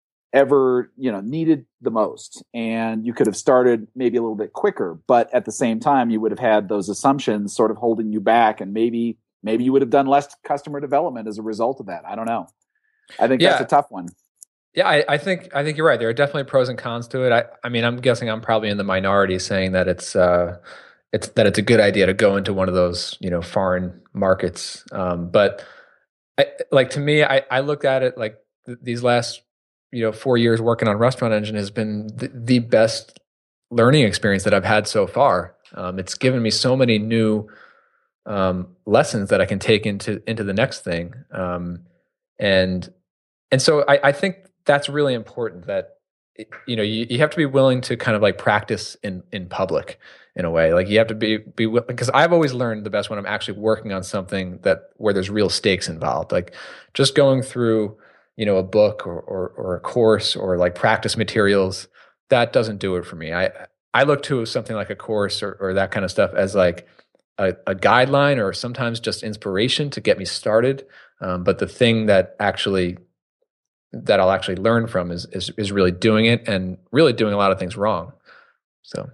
ever, you know, needed the most. And you could have started maybe a little bit quicker, but at the same time, you would have had those assumptions sort of holding you back. And maybe, maybe you would have done less customer development as a result of that. I don't know. I think yeah. that's a tough one. Yeah, I, I think I think you're right. There are definitely pros and cons to it. I, I mean, I'm guessing I'm probably in the minority saying that it's uh, it's that it's a good idea to go into one of those, you know, foreign markets. Um, but I, like to me, I, I look at it like th- these last, you know, four years working on Restaurant Engine has been th- the best learning experience that I've had so far. Um, it's given me so many new um, lessons that I can take into into the next thing, um, and and so I, I think. That's really important that, you know, you, you have to be willing to kind of like practice in, in public in a way. Like you have to be, be, because I've always learned the best when I'm actually working on something that where there's real stakes involved. Like just going through, you know, a book or, or, or a course or like practice materials, that doesn't do it for me. I, I look to something like a course or, or that kind of stuff as like a, a guideline or sometimes just inspiration to get me started. Um, but the thing that actually that I'll actually learn from is, is is really doing it and really doing a lot of things wrong. So,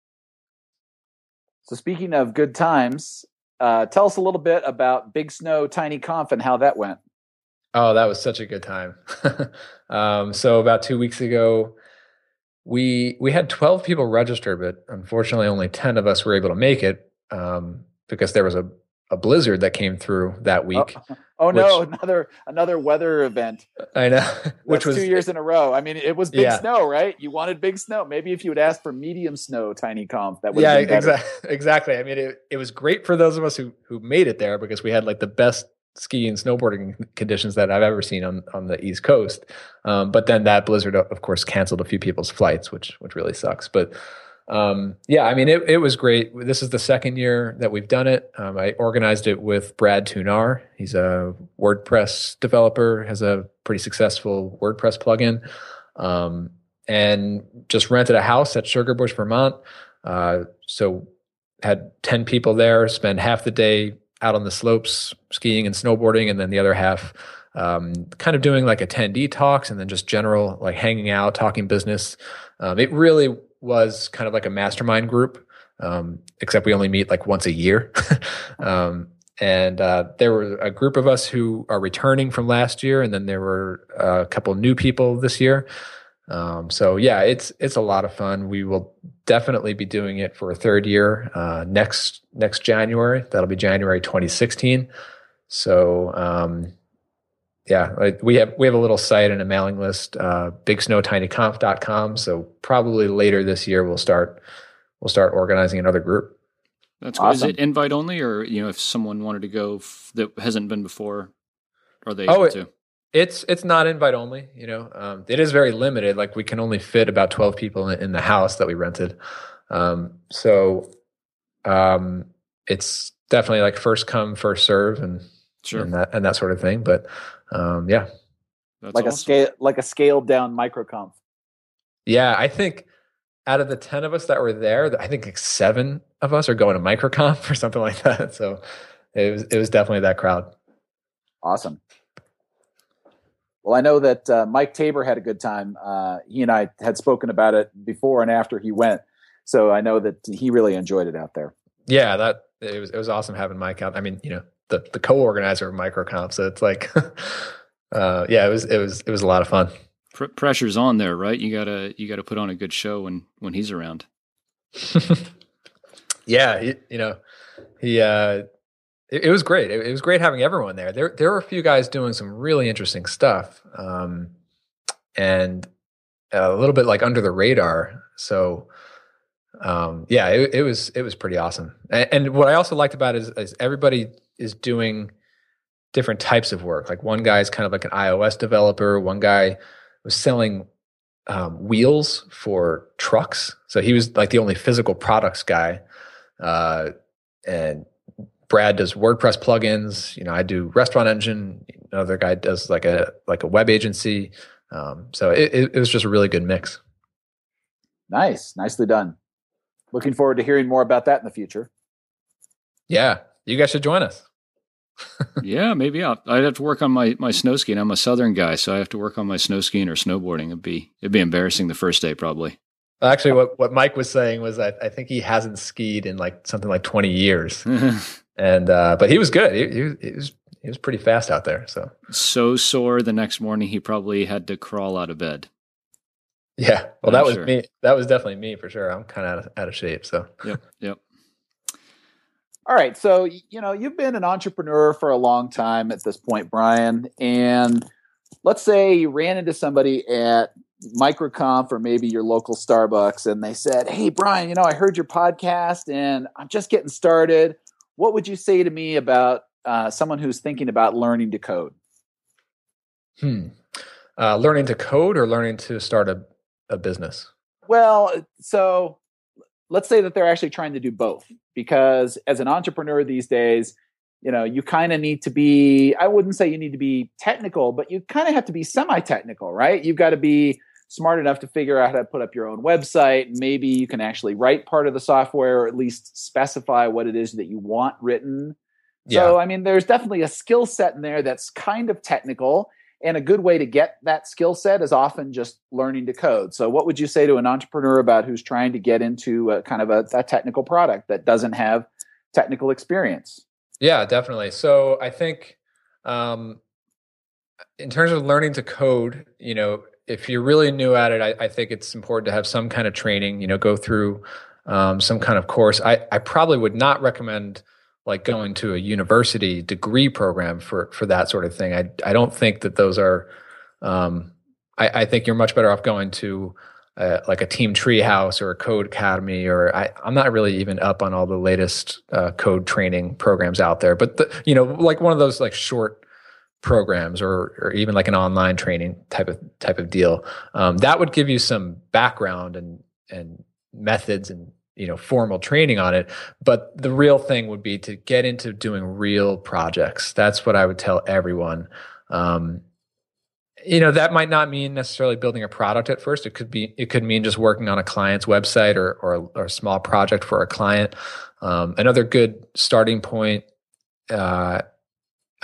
so speaking of good times, uh, tell us a little bit about Big Snow Tiny Conf and how that went. Oh, that was such a good time. um, so about two weeks ago, we we had twelve people register, but unfortunately, only ten of us were able to make it um, because there was a a blizzard that came through that week. Oh, oh which, no, another another weather event. I know. Which That's was two years in a row. I mean, it was big yeah. snow, right? You wanted big snow. Maybe if you had asked for medium snow, Tiny Conf, that would yeah, have been better. Exactly. Exactly. I mean, it, it was great for those of us who who made it there because we had like the best ski and snowboarding conditions that I've ever seen on on the East Coast. Um, but then that blizzard, of course, canceled a few people's flights, which which really sucks. But Um, yeah, I mean, it, it was great. This is the second year that we've done it. Um, I organized it with Brad Tunar. He's a WordPress developer, has a pretty successful WordPress plugin, um, and just rented a house at Sugarbush, Vermont. Uh, so had ten people there, spend half the day out on the slopes skiing and snowboarding, and then the other half um, kind of doing like attendee talks and then just general like hanging out, talking business. Um, it really was kind of like a mastermind group, um, except we only meet like once a year. um, and uh, there were a group of us who are returning from last year, and then there were a couple new people this year. Um, so yeah, it's it's a lot of fun. We will definitely be doing it for a third year uh, next next January. That'll be January twenty sixteen. So um, yeah, like we have we have a little site and a mailing list, uh, big snow tiny conf dot com. So probably later this year we'll start we'll start organizing another group. That's cool. Awesome. Is it invite only, or you know, if someone wanted to go f- that hasn't been before, are they able oh, it, to? It's it's not invite only. You know, um, it is very limited. Like we can only fit about twelve people in, in the house that we rented. Um, so um, it's definitely like first come, first serve, and sure. and that and that sort of thing. But um, yeah, That's like awesome. a scale, like a scaled down microconf. Yeah, I think out of the ten of us that were there, I think like seven of us are going to microconf or something like that. So it was it was definitely that crowd. Awesome. Well, I know that uh, Mike Tabor had a good time. Uh, he and I had spoken about it before and after he went, so I know that he really enjoyed it out there. Yeah, that it was it was awesome having Mike out. I mean, you know, the the co-organizer of microconf, so it's like, uh, yeah, it was it was it was a lot of fun. Pr- pressure's on there, right? You gotta you gotta put on a good show when when he's around. Yeah, he, you know, he. Uh, it, it was great. It, it was great having everyone there. There there were a few guys doing some really interesting stuff, um, and a little bit like under the radar. So, um, yeah, it, it was it was pretty awesome. And, and what I also liked about it is, is everybody is doing different types of work. Like one guy is kind of like an iOS developer. One guy was selling um, wheels for trucks. So he was like the only physical products guy. Uh, and Brad does WordPress plugins. You know, I do Restaurant Engine. Another guy does like a like a web agency. Um, so it, it, it was just a really good mix. Nice, nicely done. Looking forward to hearing more about that in the future. Yeah, you guys should join us. Yeah, maybe I'll, I'd have to work on my, my snow skiing. I'm a Southern guy, so I have to work on my snow skiing or snowboarding. It'd be it'd be embarrassing the first day, probably. Actually, what, what Mike was saying was that I think he hasn't skied in like something like twenty years, and uh, but he was good. He, he, he was he was pretty fast out there. So so sore the next morning, he probably had to crawl out of bed. Yeah, well, that I'm was sure. me. That was definitely me for sure. I'm kind of out of, out of shape. So yep, yep. All right. So, you know, you've been an entrepreneur for a long time at this point, Brian. And let's say you ran into somebody at MicroConf or maybe your local Starbucks and they said, "Hey, Brian, you know, I heard your podcast and I'm just getting started. What would you say to me about uh, someone who's thinking about learning to code?" Hmm. Uh, learning to code or learning to start a, a business? Well, so let's say that they're actually trying to do both, because as an entrepreneur these days, you know, you kind of need to be, I wouldn't say you need to be technical, but you kind of have to be semi-technical, right? You've got to be smart enough to figure out how to put up your own website. Maybe you can actually write part of the software or at least specify what it is that you want written. Yeah. So, I mean, there's definitely a skill set in there that's kind of technical. And a good way to get that skill set is often just learning to code. So what would you say to an entrepreneur about who's trying to get into a kind of a, a technical product that doesn't have technical experience? Yeah, definitely. So I think um, in terms of learning to code, you know, if you're really new at it, I, I think it's important to have some kind of training, you know, go through um, some kind of course. I, I probably would not recommend like going to a university degree program for, for that sort of thing. I, I don't think that those are, um, I, I think you're much better off going to uh, like a Team Treehouse or a Code Academy, or I, I'm not really even up on all the latest uh, code training programs out there, but the, you know, like one of those like short programs or, or even like an online training type of, type of deal. Um, that would give you some background and, and methods and, you know, formal training on it. But the real thing would be to get into doing real projects. That's what I would tell everyone. Um, you know, that might not mean necessarily building a product at first. It could be, it could mean just working on a client's website or, or, or a small project for a client. Um, another good starting point, uh,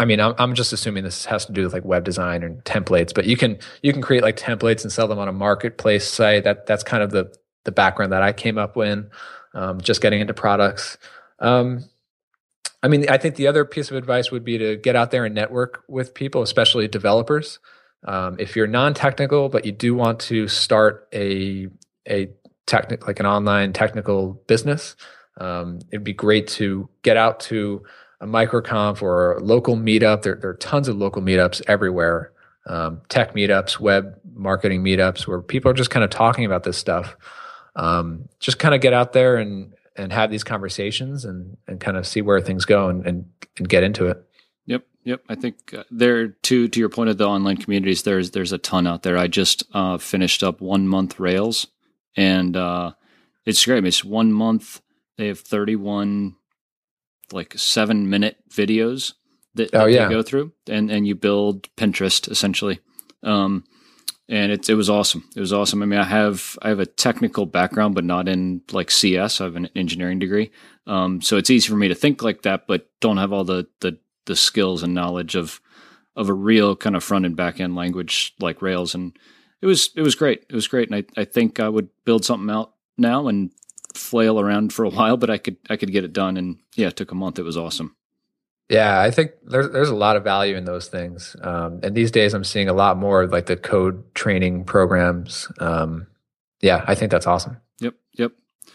I mean, I'm, I'm just assuming this has to do with like web design and templates, but you can you can create like templates and sell them on a marketplace site. That that's kind of the the background that I came up with, um, just getting into products. Um, I mean, I think the other piece of advice would be to get out there and network with people, especially developers. Um, if you're non-technical, but you do want to start a a technical, like an online technical business, um, it'd be great to get out to a microconf or a local meetup. There, there are tons of local meetups everywhere, um, tech meetups, web marketing meetups, where people are just kind of talking about this stuff. Um, just kind of get out there and and have these conversations and and kind of see where things go and and, and get into it. Yep, yep. I think uh, there to to your point of the online communities, there's there's a ton out there. I just uh, finished up one month Rails, and uh, it's great. It's one month. They have thirty-one like seven minute videos that, that oh, yeah. they go through, and and you build Pinterest essentially. Um, and it's it was awesome. It was awesome. I mean, I have I have a technical background, but not in like C S. I have an engineering degree, um, so it's easy for me to think like that, but don't have all the the the skills and knowledge of of a real kind of front and back end language like Rails. And it was it was great. It was great, and I I think I would build something out now and flail around for a while, but I could I could get it done. And yeah, it took a month. It was awesome. Yeah, I think there's there's a lot of value in those things. Um, and these days I'm seeing a lot more like the code training programs. Um, yeah, I think that's awesome. Yep, yep.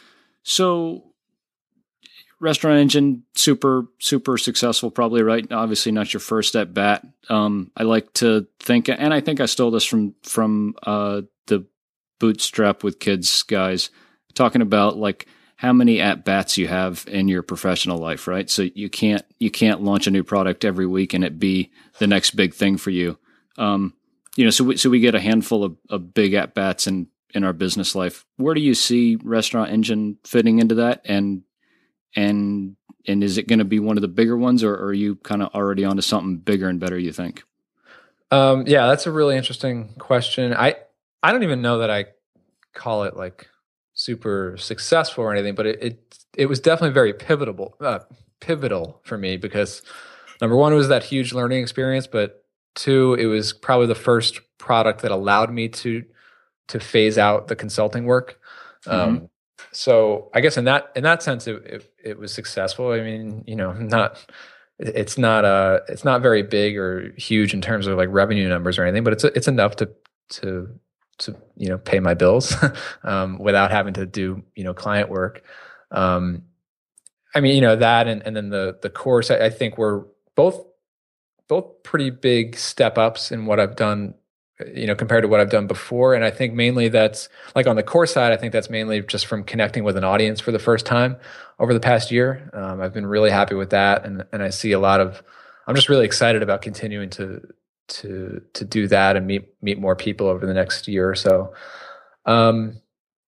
So Restaurant Engine, super, super successful, probably, right? Obviously not your first at bat. Um, I like to think, and I think I stole this from from uh, the Bootstrap with Kids guys, talking about like how many at bats you have in your professional life, right? So you can't you can't launch a new product every week and it be the next big thing for you. Um, you know, so we, so we get a handful of, of big at bats in in our business life. Where do you see Restaurant Engine fitting into that? And and and is it going to be one of the bigger ones, or, or are you kind of already onto something bigger and better, you think? Um, yeah, that's a really interesting question. I I don't even know that I call it like super successful or anything, but it it, it was definitely very pivotal uh, pivotal for me, because number one, it was that huge learning experience, but two, it was probably the first product that allowed me to to phase out the consulting work. Mm-hmm. Um, so I guess in that in that sense, it, it it was successful. I mean, you know, not it's not uh it's not very big or huge in terms of like revenue numbers or anything, but it's it's enough to to to, you know, pay my bills, um, without having to do, you know, client work. Um, I mean, you know, that, and, and then the, the course, I, I think were both, both pretty big step ups in what I've done, you know, compared to what I've done before. And I think mainly that's like on the course side, I think that's mainly just from connecting with an audience for the first time over the past year. Um, I've been really happy with that. And, and I see a lot of, I'm just really excited about continuing to, to to do that and meet meet more people over the next year or so. Um,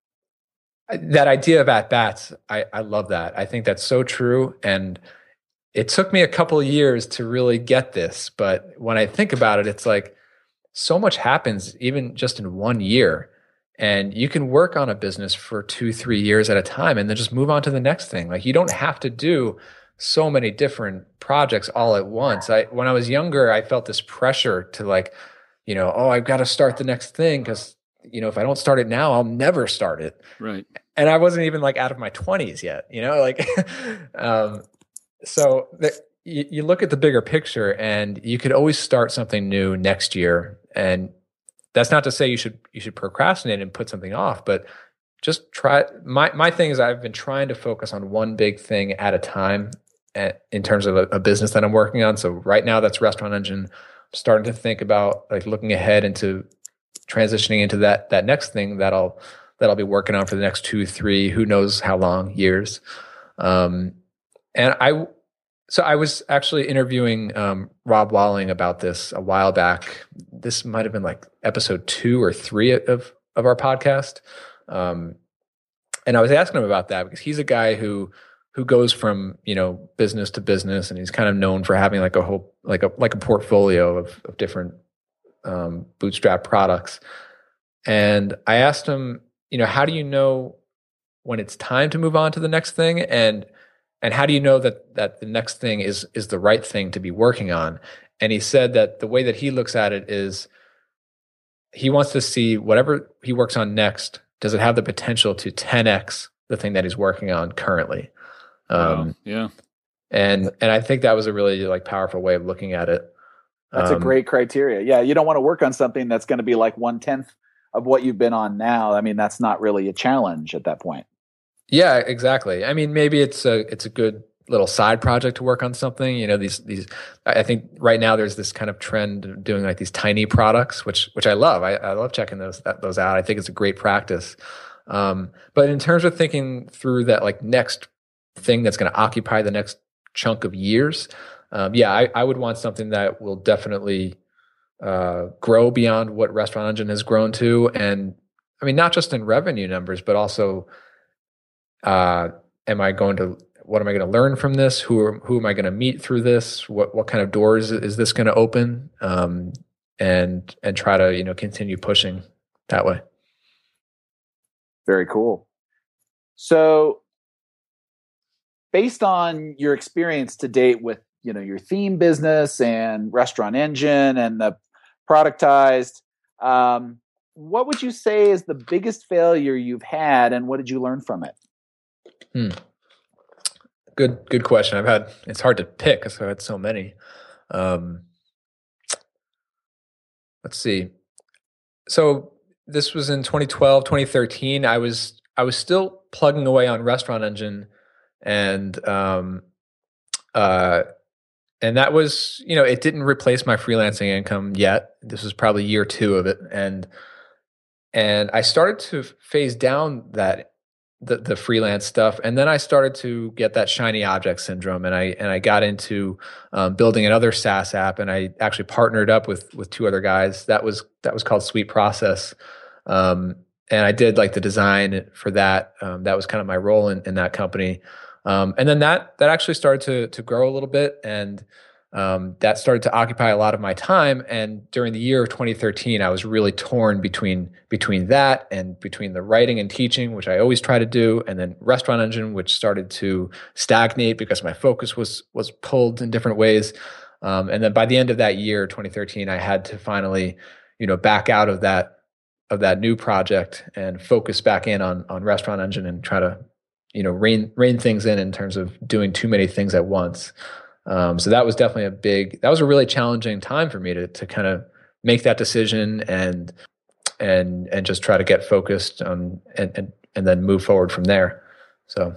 that idea of at bats, I, I love that. I think that's so true, and it took me a couple of years to really get this. But when I think about it, it's like so much happens even just in one year, and you can work on a business for two, three years at a time, and then just move on to the next thing. Like you don't have to do so many different projects all at once. I, when I was younger, I felt this pressure to like, you know, oh, I've got to start the next thing because, you know, if I don't start it now, I'll never start it. Right. And I wasn't even like out of my twenties yet, you know, like, um, so the, you, you look at the bigger picture and you could always start something new next year. And that's not to say you should, you should procrastinate and put something off, but just try. My, my thing is I've been trying to focus on one big thing at a time in terms of a, a business that I'm working on. So right now that's Restaurant Engine. I'm starting to think about like looking ahead into transitioning into that, that next thing that I'll, that I'll be working on for the next two, three, who knows how long years. Um, and I, so I was actually interviewing um, Rob Walling about this a while back. This might've been like episode two or three of, of our podcast. Um, and I was asking him about that because he's a guy who, who goes from, you know, business to business, and he's kind of known for having like a whole, like a, like a portfolio of, of different, um, Bootstrap products. And I asked him, you know, how do you know when it's time to move on to the next thing? And and how do you know that that the next thing is is the right thing to be working on? And he said that the way that he looks at it is he wants to see whatever he works on next, does it have the potential to ten x the thing that he's working on currently? Um, wow. Yeah. And and I think that was a really like powerful way of looking at it. That's um, a great criteria. Yeah, you don't want to work on something that's going to be like one tenth of what you've been on now. I mean, that's not really a challenge at that point. Yeah, exactly. I mean, maybe it's a it's a good little side project to work on something. You know, these these. I think right now there's this kind of trend of doing like these tiny products, which which I love. I, I love checking those that, those out. I think it's a great practice. Um, but in terms of thinking through that like next thing that's going to occupy the next chunk of years, um, yeah, I, I would want something that will definitely uh, grow beyond what Restaurant Engine has grown to, and I mean not just in revenue numbers, but also. Uh, am I going to, what am I going to learn from this? Who are, who am I going to meet through this? What, what kind of doors is this going to open? Um, and, and try to, you know, continue pushing that way. Very cool. So based on your experience to date with, you know, your theme business and Restaurant Engine and the productized, um, what would you say is the biggest failure you've had, and what did you learn from it? Hmm. Good, good question. I've had, it's hard to pick because I've had so many. Um, let's see. So this was in twenty twelve, twenty thirteen. I was, I was still plugging away on Restaurant Engine, and, um, uh, and that was, you know, it didn't replace my freelancing income yet. This was probably year two of it. And, and I started to phase down that, the the freelance stuff, and then I started to get that shiny object syndrome, and I and I got into um, building another SaaS app, and I actually partnered up with with two other guys. That was that was called Sweet Process, um, and I did like the design for that. Um, that was kind of my role in, in that company, um, and then that that actually started to to grow a little bit, and um, that started to occupy a lot of my time. And during the year of twenty thirteen, I was really torn between between that and between the writing and teaching, which I always try to do, and then Restaurant Engine, which started to stagnate because my focus was was pulled in different ways. Um, and then by the end of that year, twenty thirteen, I had to finally, you know, back out of that of that new project and focus back in on on Restaurant Engine and try to, you know, rein rein things in in terms of doing too many things at once. Um, so that was definitely a big, that was a really challenging time for me to to kind of make that decision and and and just try to get focused on and and, and then move forward from there. So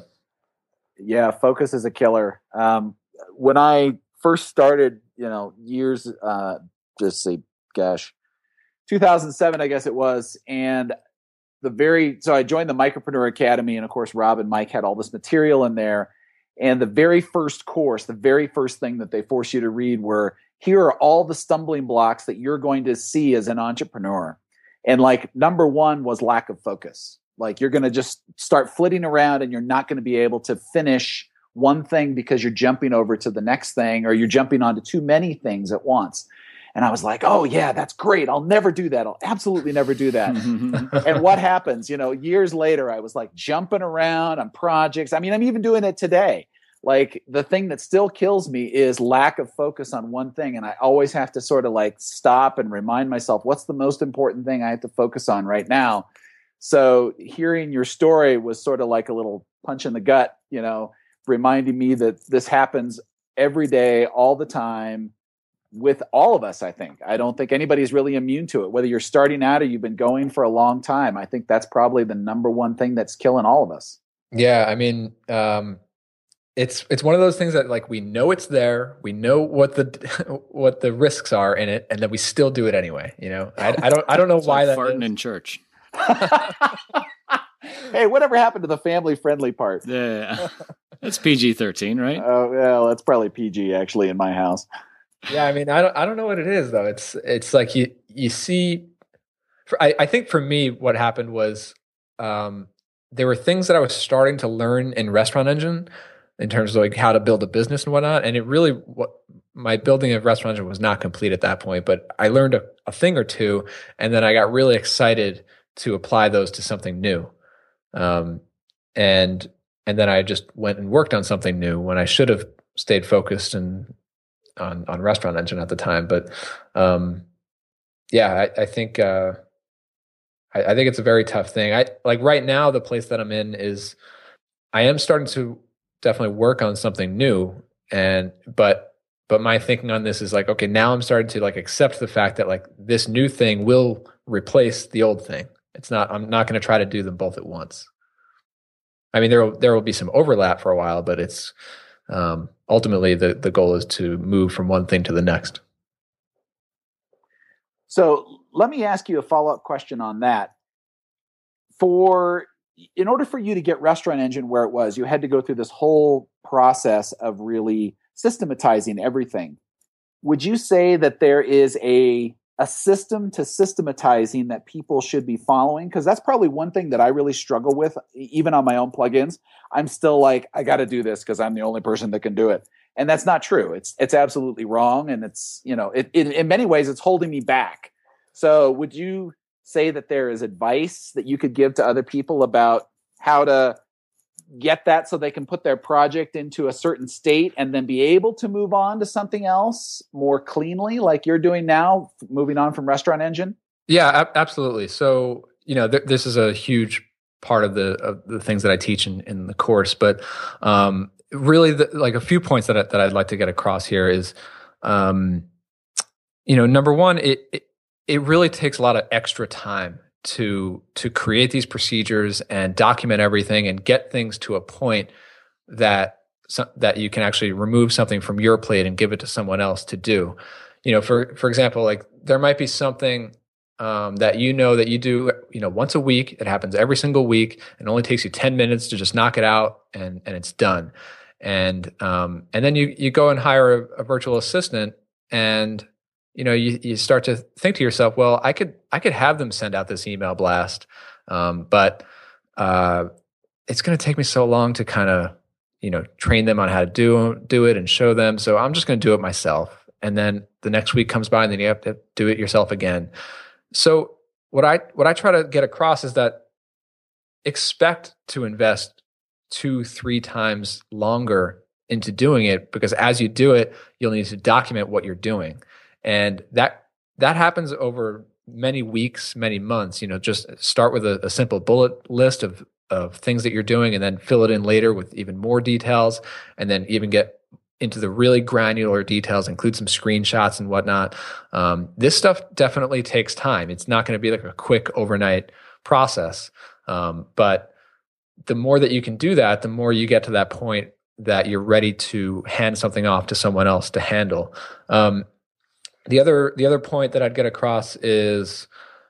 yeah, focus is a killer. Um, when I first started, you know, years, uh, just say, gosh, two thousand seven, I guess it was, and the very so I joined the Micropreneur Academy, and of course Rob and Mike had all this material in there. And the very first course, the very first thing that they force you to read were, here are all the stumbling blocks that you're going to see as an entrepreneur. And like number one was lack of focus. Like you're going to just start flitting around and you're not going to be able to finish one thing because you're jumping over to the next thing, or you're jumping onto too many things at once. And I was like, oh yeah, that's great. I'll never do that. I'll absolutely never do that. And what happens, you know, years later, I was like jumping around on projects. I mean, I'm even doing it today. Like the thing that still kills me is lack of focus on one thing. And I always have to sort of like stop and remind myself, what's the most important thing I have to focus on right now? So hearing your story was sort of like a little punch in the gut, you know, reminding me that this happens every day, all the time, with all of us. I think, I don't think anybody's really immune to it, whether you're starting out or you've been going for a long time. I think that's probably the number one thing that's killing all of us. Yeah. I mean, um, it's, it's one of those things that like, we know it's there, we know what the, what the risks are in it, and then we still do it anyway. You know, I, I don't, I don't know why like that farting is. in church. Hey, whatever happened to the family friendly part? Yeah. It's P G thirteen, right? Oh, well, that's probably P G actually in my house. Yeah, I mean, I don't, I don't know what it is though. It's, it's like you, you see. For, I, I think for me, what happened was, um, there were things that I was starting to learn in Restaurant Engine in terms of like how to build a business and whatnot. And it really, what my building of Restaurant Engine was not complete at that point, but I learned a, a thing or two, and then I got really excited to apply those to something new. Um, and and then I just went and worked on something new when I should have stayed focused and on on Restaurant Engine at the time. But um, yeah, I, I think uh, I, I think it's a very tough thing. I like right now the place that I'm in is I am starting to definitely work on something new, and but but my thinking on this is like, okay, now I'm starting to like accept the fact that like this new thing will replace the old thing. It's not, I'm not going to try to do them both at once. I mean, there will, there will be some overlap for a while, but it's um, ultimately the, the goal is to move from one thing to the next. So let me ask you a follow-up question on that. For, in order for you to get Restaurant Engine where it was, you had to go through this whole process of really systematizing everything. Would you say that there is a a system to systematizing that people should be following? Because that's probably one thing that I really struggle with, even on my own plugins. I'm still like, I got to do this because I'm the only person that can do it, and that's not true. It's it's absolutely wrong, and it's you know, it, it in many ways it's holding me back. So, would you say that there is advice that you could give to other people about how to get that so they can put their project into a certain state and then be able to move on to something else more cleanly, like you're doing now, moving on from Restaurant Engine? Yeah, ab- absolutely. So, you know, th- this is a huge part of the of the things that I teach in, in the course, but um, really, the, like a few points that I, that I'd like to get across here is, um, you know, number one, it, it it really takes a lot of extra time to to create these procedures and document everything and get things to a point that so, that you can actually remove something from your plate and give it to someone else to do. You know, for for example, like there might be something um, that you know that you do, you know, once a week. It happens every single week, and only takes you ten minutes to just knock it out, and and it's done. And um, and then you you go and hire a, a virtual assistant, and you know, you, you start to think to yourself, well, I could I could have them send out this email blast, um, but uh, it's going to take me so long to kind of, you know, train them on how to do do it and show them. So I'm just going to do it myself. And then the next week comes by, and then you have to do it yourself again. So what I what I try to get across is that expect to invest two, three times longer into doing it, because as you do it, you'll need to document what you're doing. And that that happens over many weeks, many months. You know, just start with a, a simple bullet list of of things that you're doing, and then fill it in later with even more details, and then even get into the really granular details, include some screenshots and whatnot. Um, this stuff definitely takes time. It's not going to be like a quick overnight process. Um, but the more that you can do that, the more you get to that point that you're ready to hand something off to someone else to handle. Um, The other the other point that I'd get across is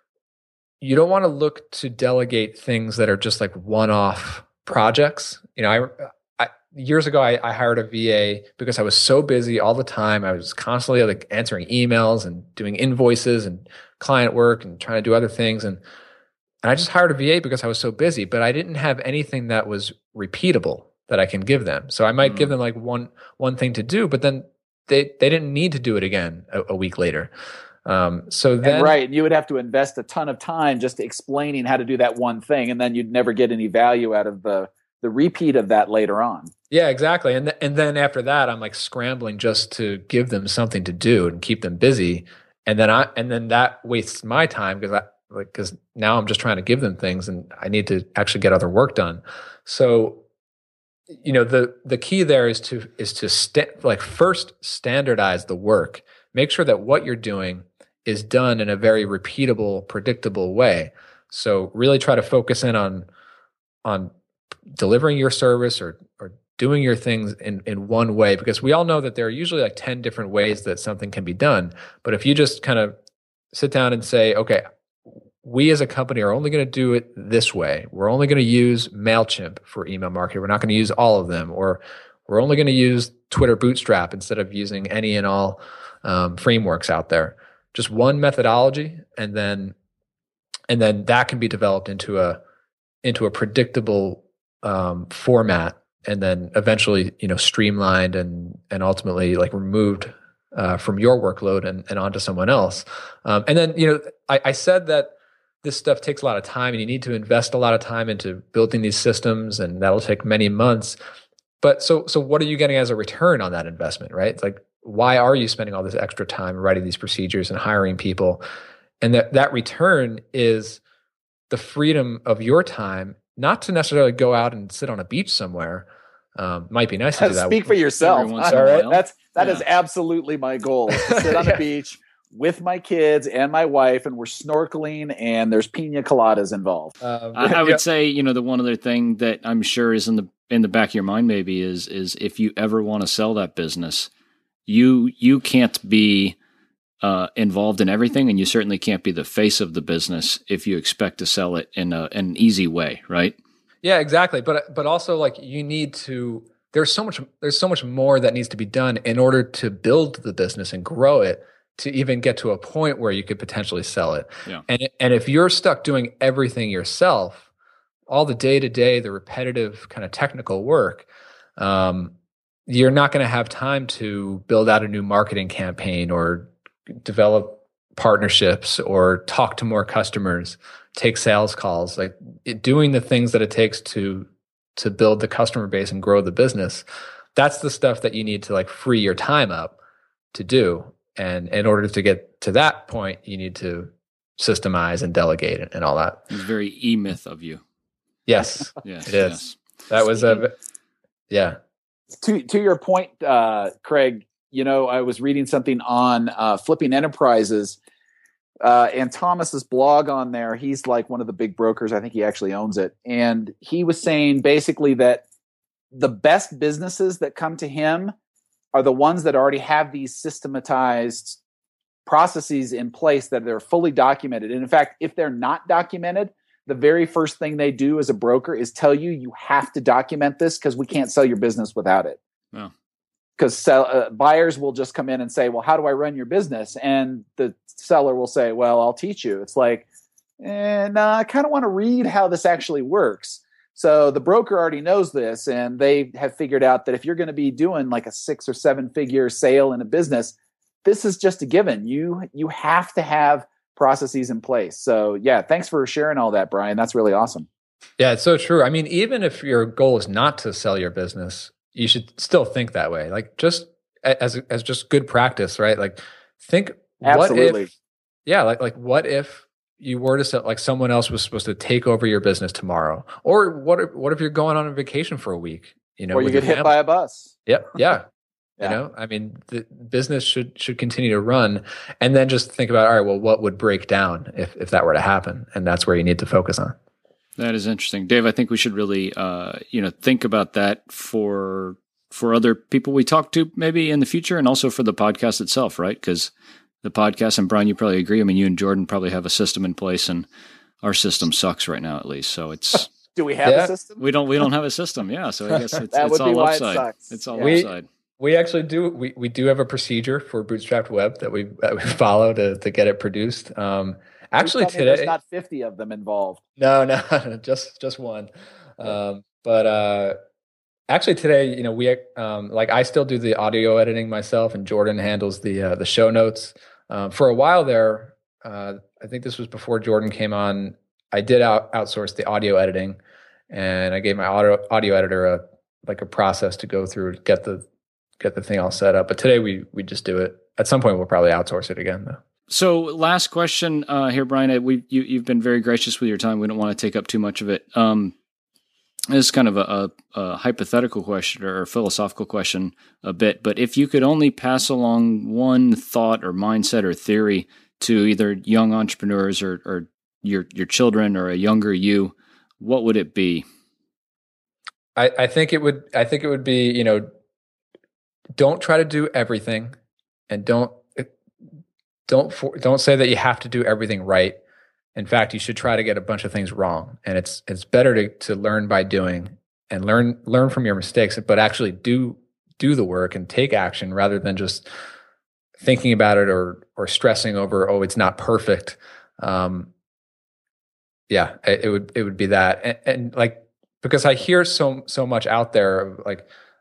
you don't want to look to delegate things that are just like one-off projects. You know, I, I years ago I, I hired a V A because I was so busy all the time. I was constantly like answering emails and doing invoices and client work and trying to do other things. And, and I just hired a V A because I was so busy, but I didn't have anything that was repeatable that I can give them. So I might mm. give them like one one thing to do, but then They they didn't need to do it again a, a week later. Um, so then, and right, you would have to invest a ton of time just explaining how to do that one thing, and then you'd never get any value out of the the repeat of that later on. Yeah, exactly. And th- and then after that, I'm like scrambling just to give them something to do and keep them busy, and then I and then that wastes my time because I like because now I'm just trying to give them things, and I need to actually get other work done. So, you know, the the key there is to is to sta- like first standardize the work. Make sure that what you're doing is done in a very repeatable, predictable way. So really try to focus in on on delivering your service or or doing your things in in one way, because we all know that there are usually like ten different ways that something can be done. But if you just kind of sit down and say, okay, we as a company are only going to do it this way. We're only going to use MailChimp for email marketing. We're not going to use all of them. Or we're only going to use Twitter Bootstrap instead of using any and all um, frameworks out there. Just one methodology, and then and then that can be developed into a into a predictable um, format, and then eventually, you know, streamlined and and ultimately like removed uh, from your workload and, and onto someone else. Um, and then, you know, I, I said that this stuff takes a lot of time and you need to invest a lot of time into building these systems, and that'll take many months. But so, so what are you getting as a return on that investment, right? It's like, why are you spending all this extra time writing these procedures and hiring people? And that, that return is the freedom of your time, not to necessarily go out and sit on a beach somewhere. Um, might be nice to do that. Speak for yourself. All right. That's, that yeah. is absolutely my goal, is to sit on the yeah. beach with my kids and my wife, and we're snorkeling, and there's pina coladas involved. Um, I, I would yeah. say, you know, the one other thing that I'm sure is in the in the back of your mind maybe is is if you ever want to sell that business, you you can't be uh, involved in everything, and you certainly can't be the face of the business if you expect to sell it in a, an easy way, right? Yeah, exactly. But but also, like, you need to. There's so much. There's so much more that needs to be done in order to build the business and grow it, to even get to a point where you could potentially sell it. Yeah. And and if you're stuck doing everything yourself, all the day-to-day, the repetitive kind of technical work, um, you're not going to have time to build out a new marketing campaign or develop partnerships or talk to more customers, take sales calls, like it, doing the things that it takes to to build the customer base and grow the business. That's the stuff that you need to like free your time up to do. And in order to get to that point, you need to systemize and delegate and, and all that. It's very E-Myth of you. Yes, yes, it is. Yes. That was a, yeah. To to your point, uh, Craig, you know, I was reading something on uh, Flipping Enterprises, uh, and Thomas's blog on there. He's like one of the big brokers. I think he actually owns it. And he was saying basically that the best businesses that come to him are the ones that already have these systematized processes in place that they're fully documented. And in fact, if they're not documented, the very first thing they do as a broker is tell you, you have to document this because we can't sell your business without it. No. Because uh, buyers will just come in and say, well, how do I run your business? And the seller will say, well, I'll teach you. It's like, eh, no, I kind of want to read how this actually works. So the broker already knows this, and they have figured out that if you're going to be doing like a six or seven figure sale in a business, this is just a given. You you have to have processes in place. So yeah, thanks for sharing all that, Brian. That's really awesome. Yeah, it's so true. I mean, even if your goal is not to sell your business, you should still think that way. Like just as as just good practice, right? Like think Absolutely. What if, yeah, like like what if you were to sell, like someone else was supposed to take over your business tomorrow, or what if, what if you're going on a vacation for a week, you know, or you get hit by a bus. Yep. Yeah. yeah. You know, I mean, the business should, should continue to run, and then just think about, all right, well, what would break down if, if that were to happen? And that's where you need to focus on. That is interesting. Dave, I think we should really, uh, you know, think about that for, for other people we talk to maybe in the future, and also for the podcast itself, right? Because the podcast, and Brian, you probably agree. I mean, you and Jordan probably have a system in place, and our system sucks right now, at least. So it's do we have yeah. a system? We don't. We don't have a system. Yeah. So I guess it's, that it's would all be why upside. It sucks. It's all yeah. we, upside. We actually do. We we do have a procedure for Bootstrapped Web that we that we follow to to get it produced. Um, actually, today there's not fifty of them involved. No, no, just just one. Um, but uh, actually, today, you know, we um, like I still do the audio editing myself, and Jordan handles the uh, the show notes. Um, for a while there, uh, I think this was before Jordan came on, I did out, outsource the audio editing, and I gave my audio, audio editor a like a process to go through to get the get the thing all set up. But today we we just do it. At some point, we'll probably outsource it again, though. So, last question uh, here, Brian. We you, you've been very gracious with your time. We don't want to take up too much of it. Um, this is kind of a, a, a hypothetical question or a philosophical question a bit, but if you could only pass along one thought or mindset or theory to either young entrepreneurs or, or your your children or a younger you, what would it be? I, I think it would. I think it would be, you know, don't try to do everything, and don't don't for, don't say that you have to do everything right. In fact, you should try to get a bunch of things wrong, and it's it's better to to learn by doing and learn learn from your mistakes, but actually do do the work and take action rather than just thinking about it or or stressing over, oh, it's not perfect. Um, yeah, it, it would it would be that, and, and like because I hear so so much out there of like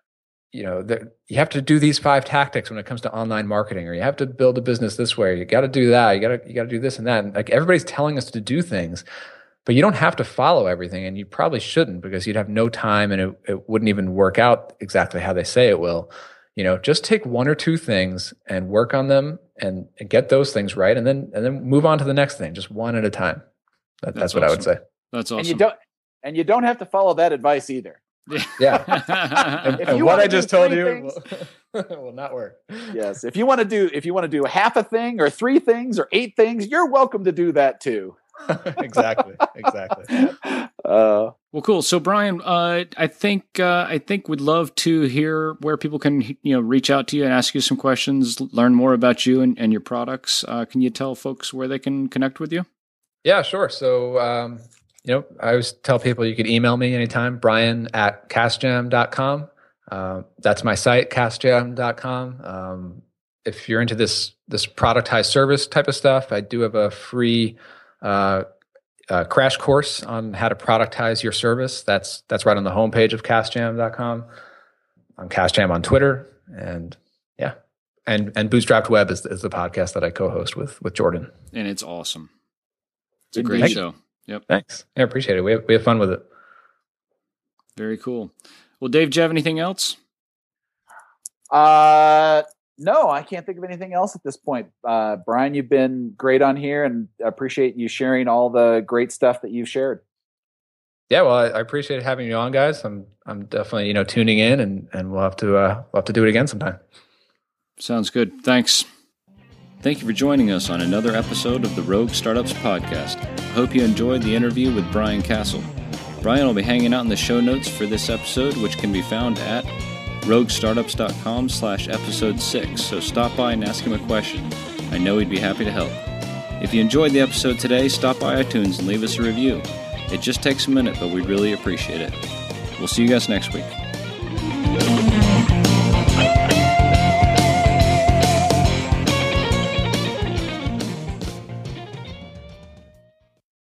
you know, the, you have to do these five tactics when it comes to online marketing, or you have to build a business this way. You got to do that. You got to, you got to do this and that. And like everybody's telling us to do things, but you don't have to follow everything, and you probably shouldn't, because you'd have no time and it, it wouldn't even work out exactly how they say it will. You know, just take one or two things and work on them and, and get those things right, and then and then move on to the next thing, just one at a time. That, that's, that's what awesome. I would say. That's awesome. And you don't and you don't have to follow that advice either. Yeah. and, and what I just told you things, will, will not work. Yes. If you want to do if you want to do half a thing or three things or eight things, you're welcome to do that too. exactly. Exactly. Uh, well, cool. So, Brian, uh, I think uh, I think we'd love to hear where people can, you know, reach out to you and ask you some questions, learn more about you and, and your products. Uh, can you tell folks where they can connect with you? Yeah, sure. So, um, you know, I always tell people you can email me anytime, Brian at castjam dot com. Uh, that's my site, castjam dot com. Um, if you're into this this productized service type of stuff, I do have a free uh, uh, crash course on how to productize your service. That's that's right on the homepage of castjam dot com. I'm CastJam on Twitter, and yeah, and and Bootstrapped Web is, is the podcast that I co-host with with Jordan. And it's awesome. It's a great Thanks. show. Yep. Thanks. I appreciate it. We have, we have fun with it. Very cool. Well, Dave, do you have anything else? Uh, no, I can't think of anything else at this point. Uh, Brian, you've been great on here, and I appreciate you sharing all the great stuff that you've shared. Yeah, well, I, I appreciate having you on, guys. I'm I'm definitely, you know, tuning in, and, and we'll have to uh, we'll have to do it again sometime. Sounds good. Thanks. Thank you for joining us on another episode of the Rogue Startups Podcast. I hope you enjoyed the interview with Brian Castle. Brian will be hanging out in the show notes for this episode, which can be found at roguestartups.com slash episode six. So stop by and ask him a question. I know he'd be happy to help. If you enjoyed the episode today, stop by iTunes and leave us a review. It just takes a minute, but we'd really appreciate it. We'll see you guys next week.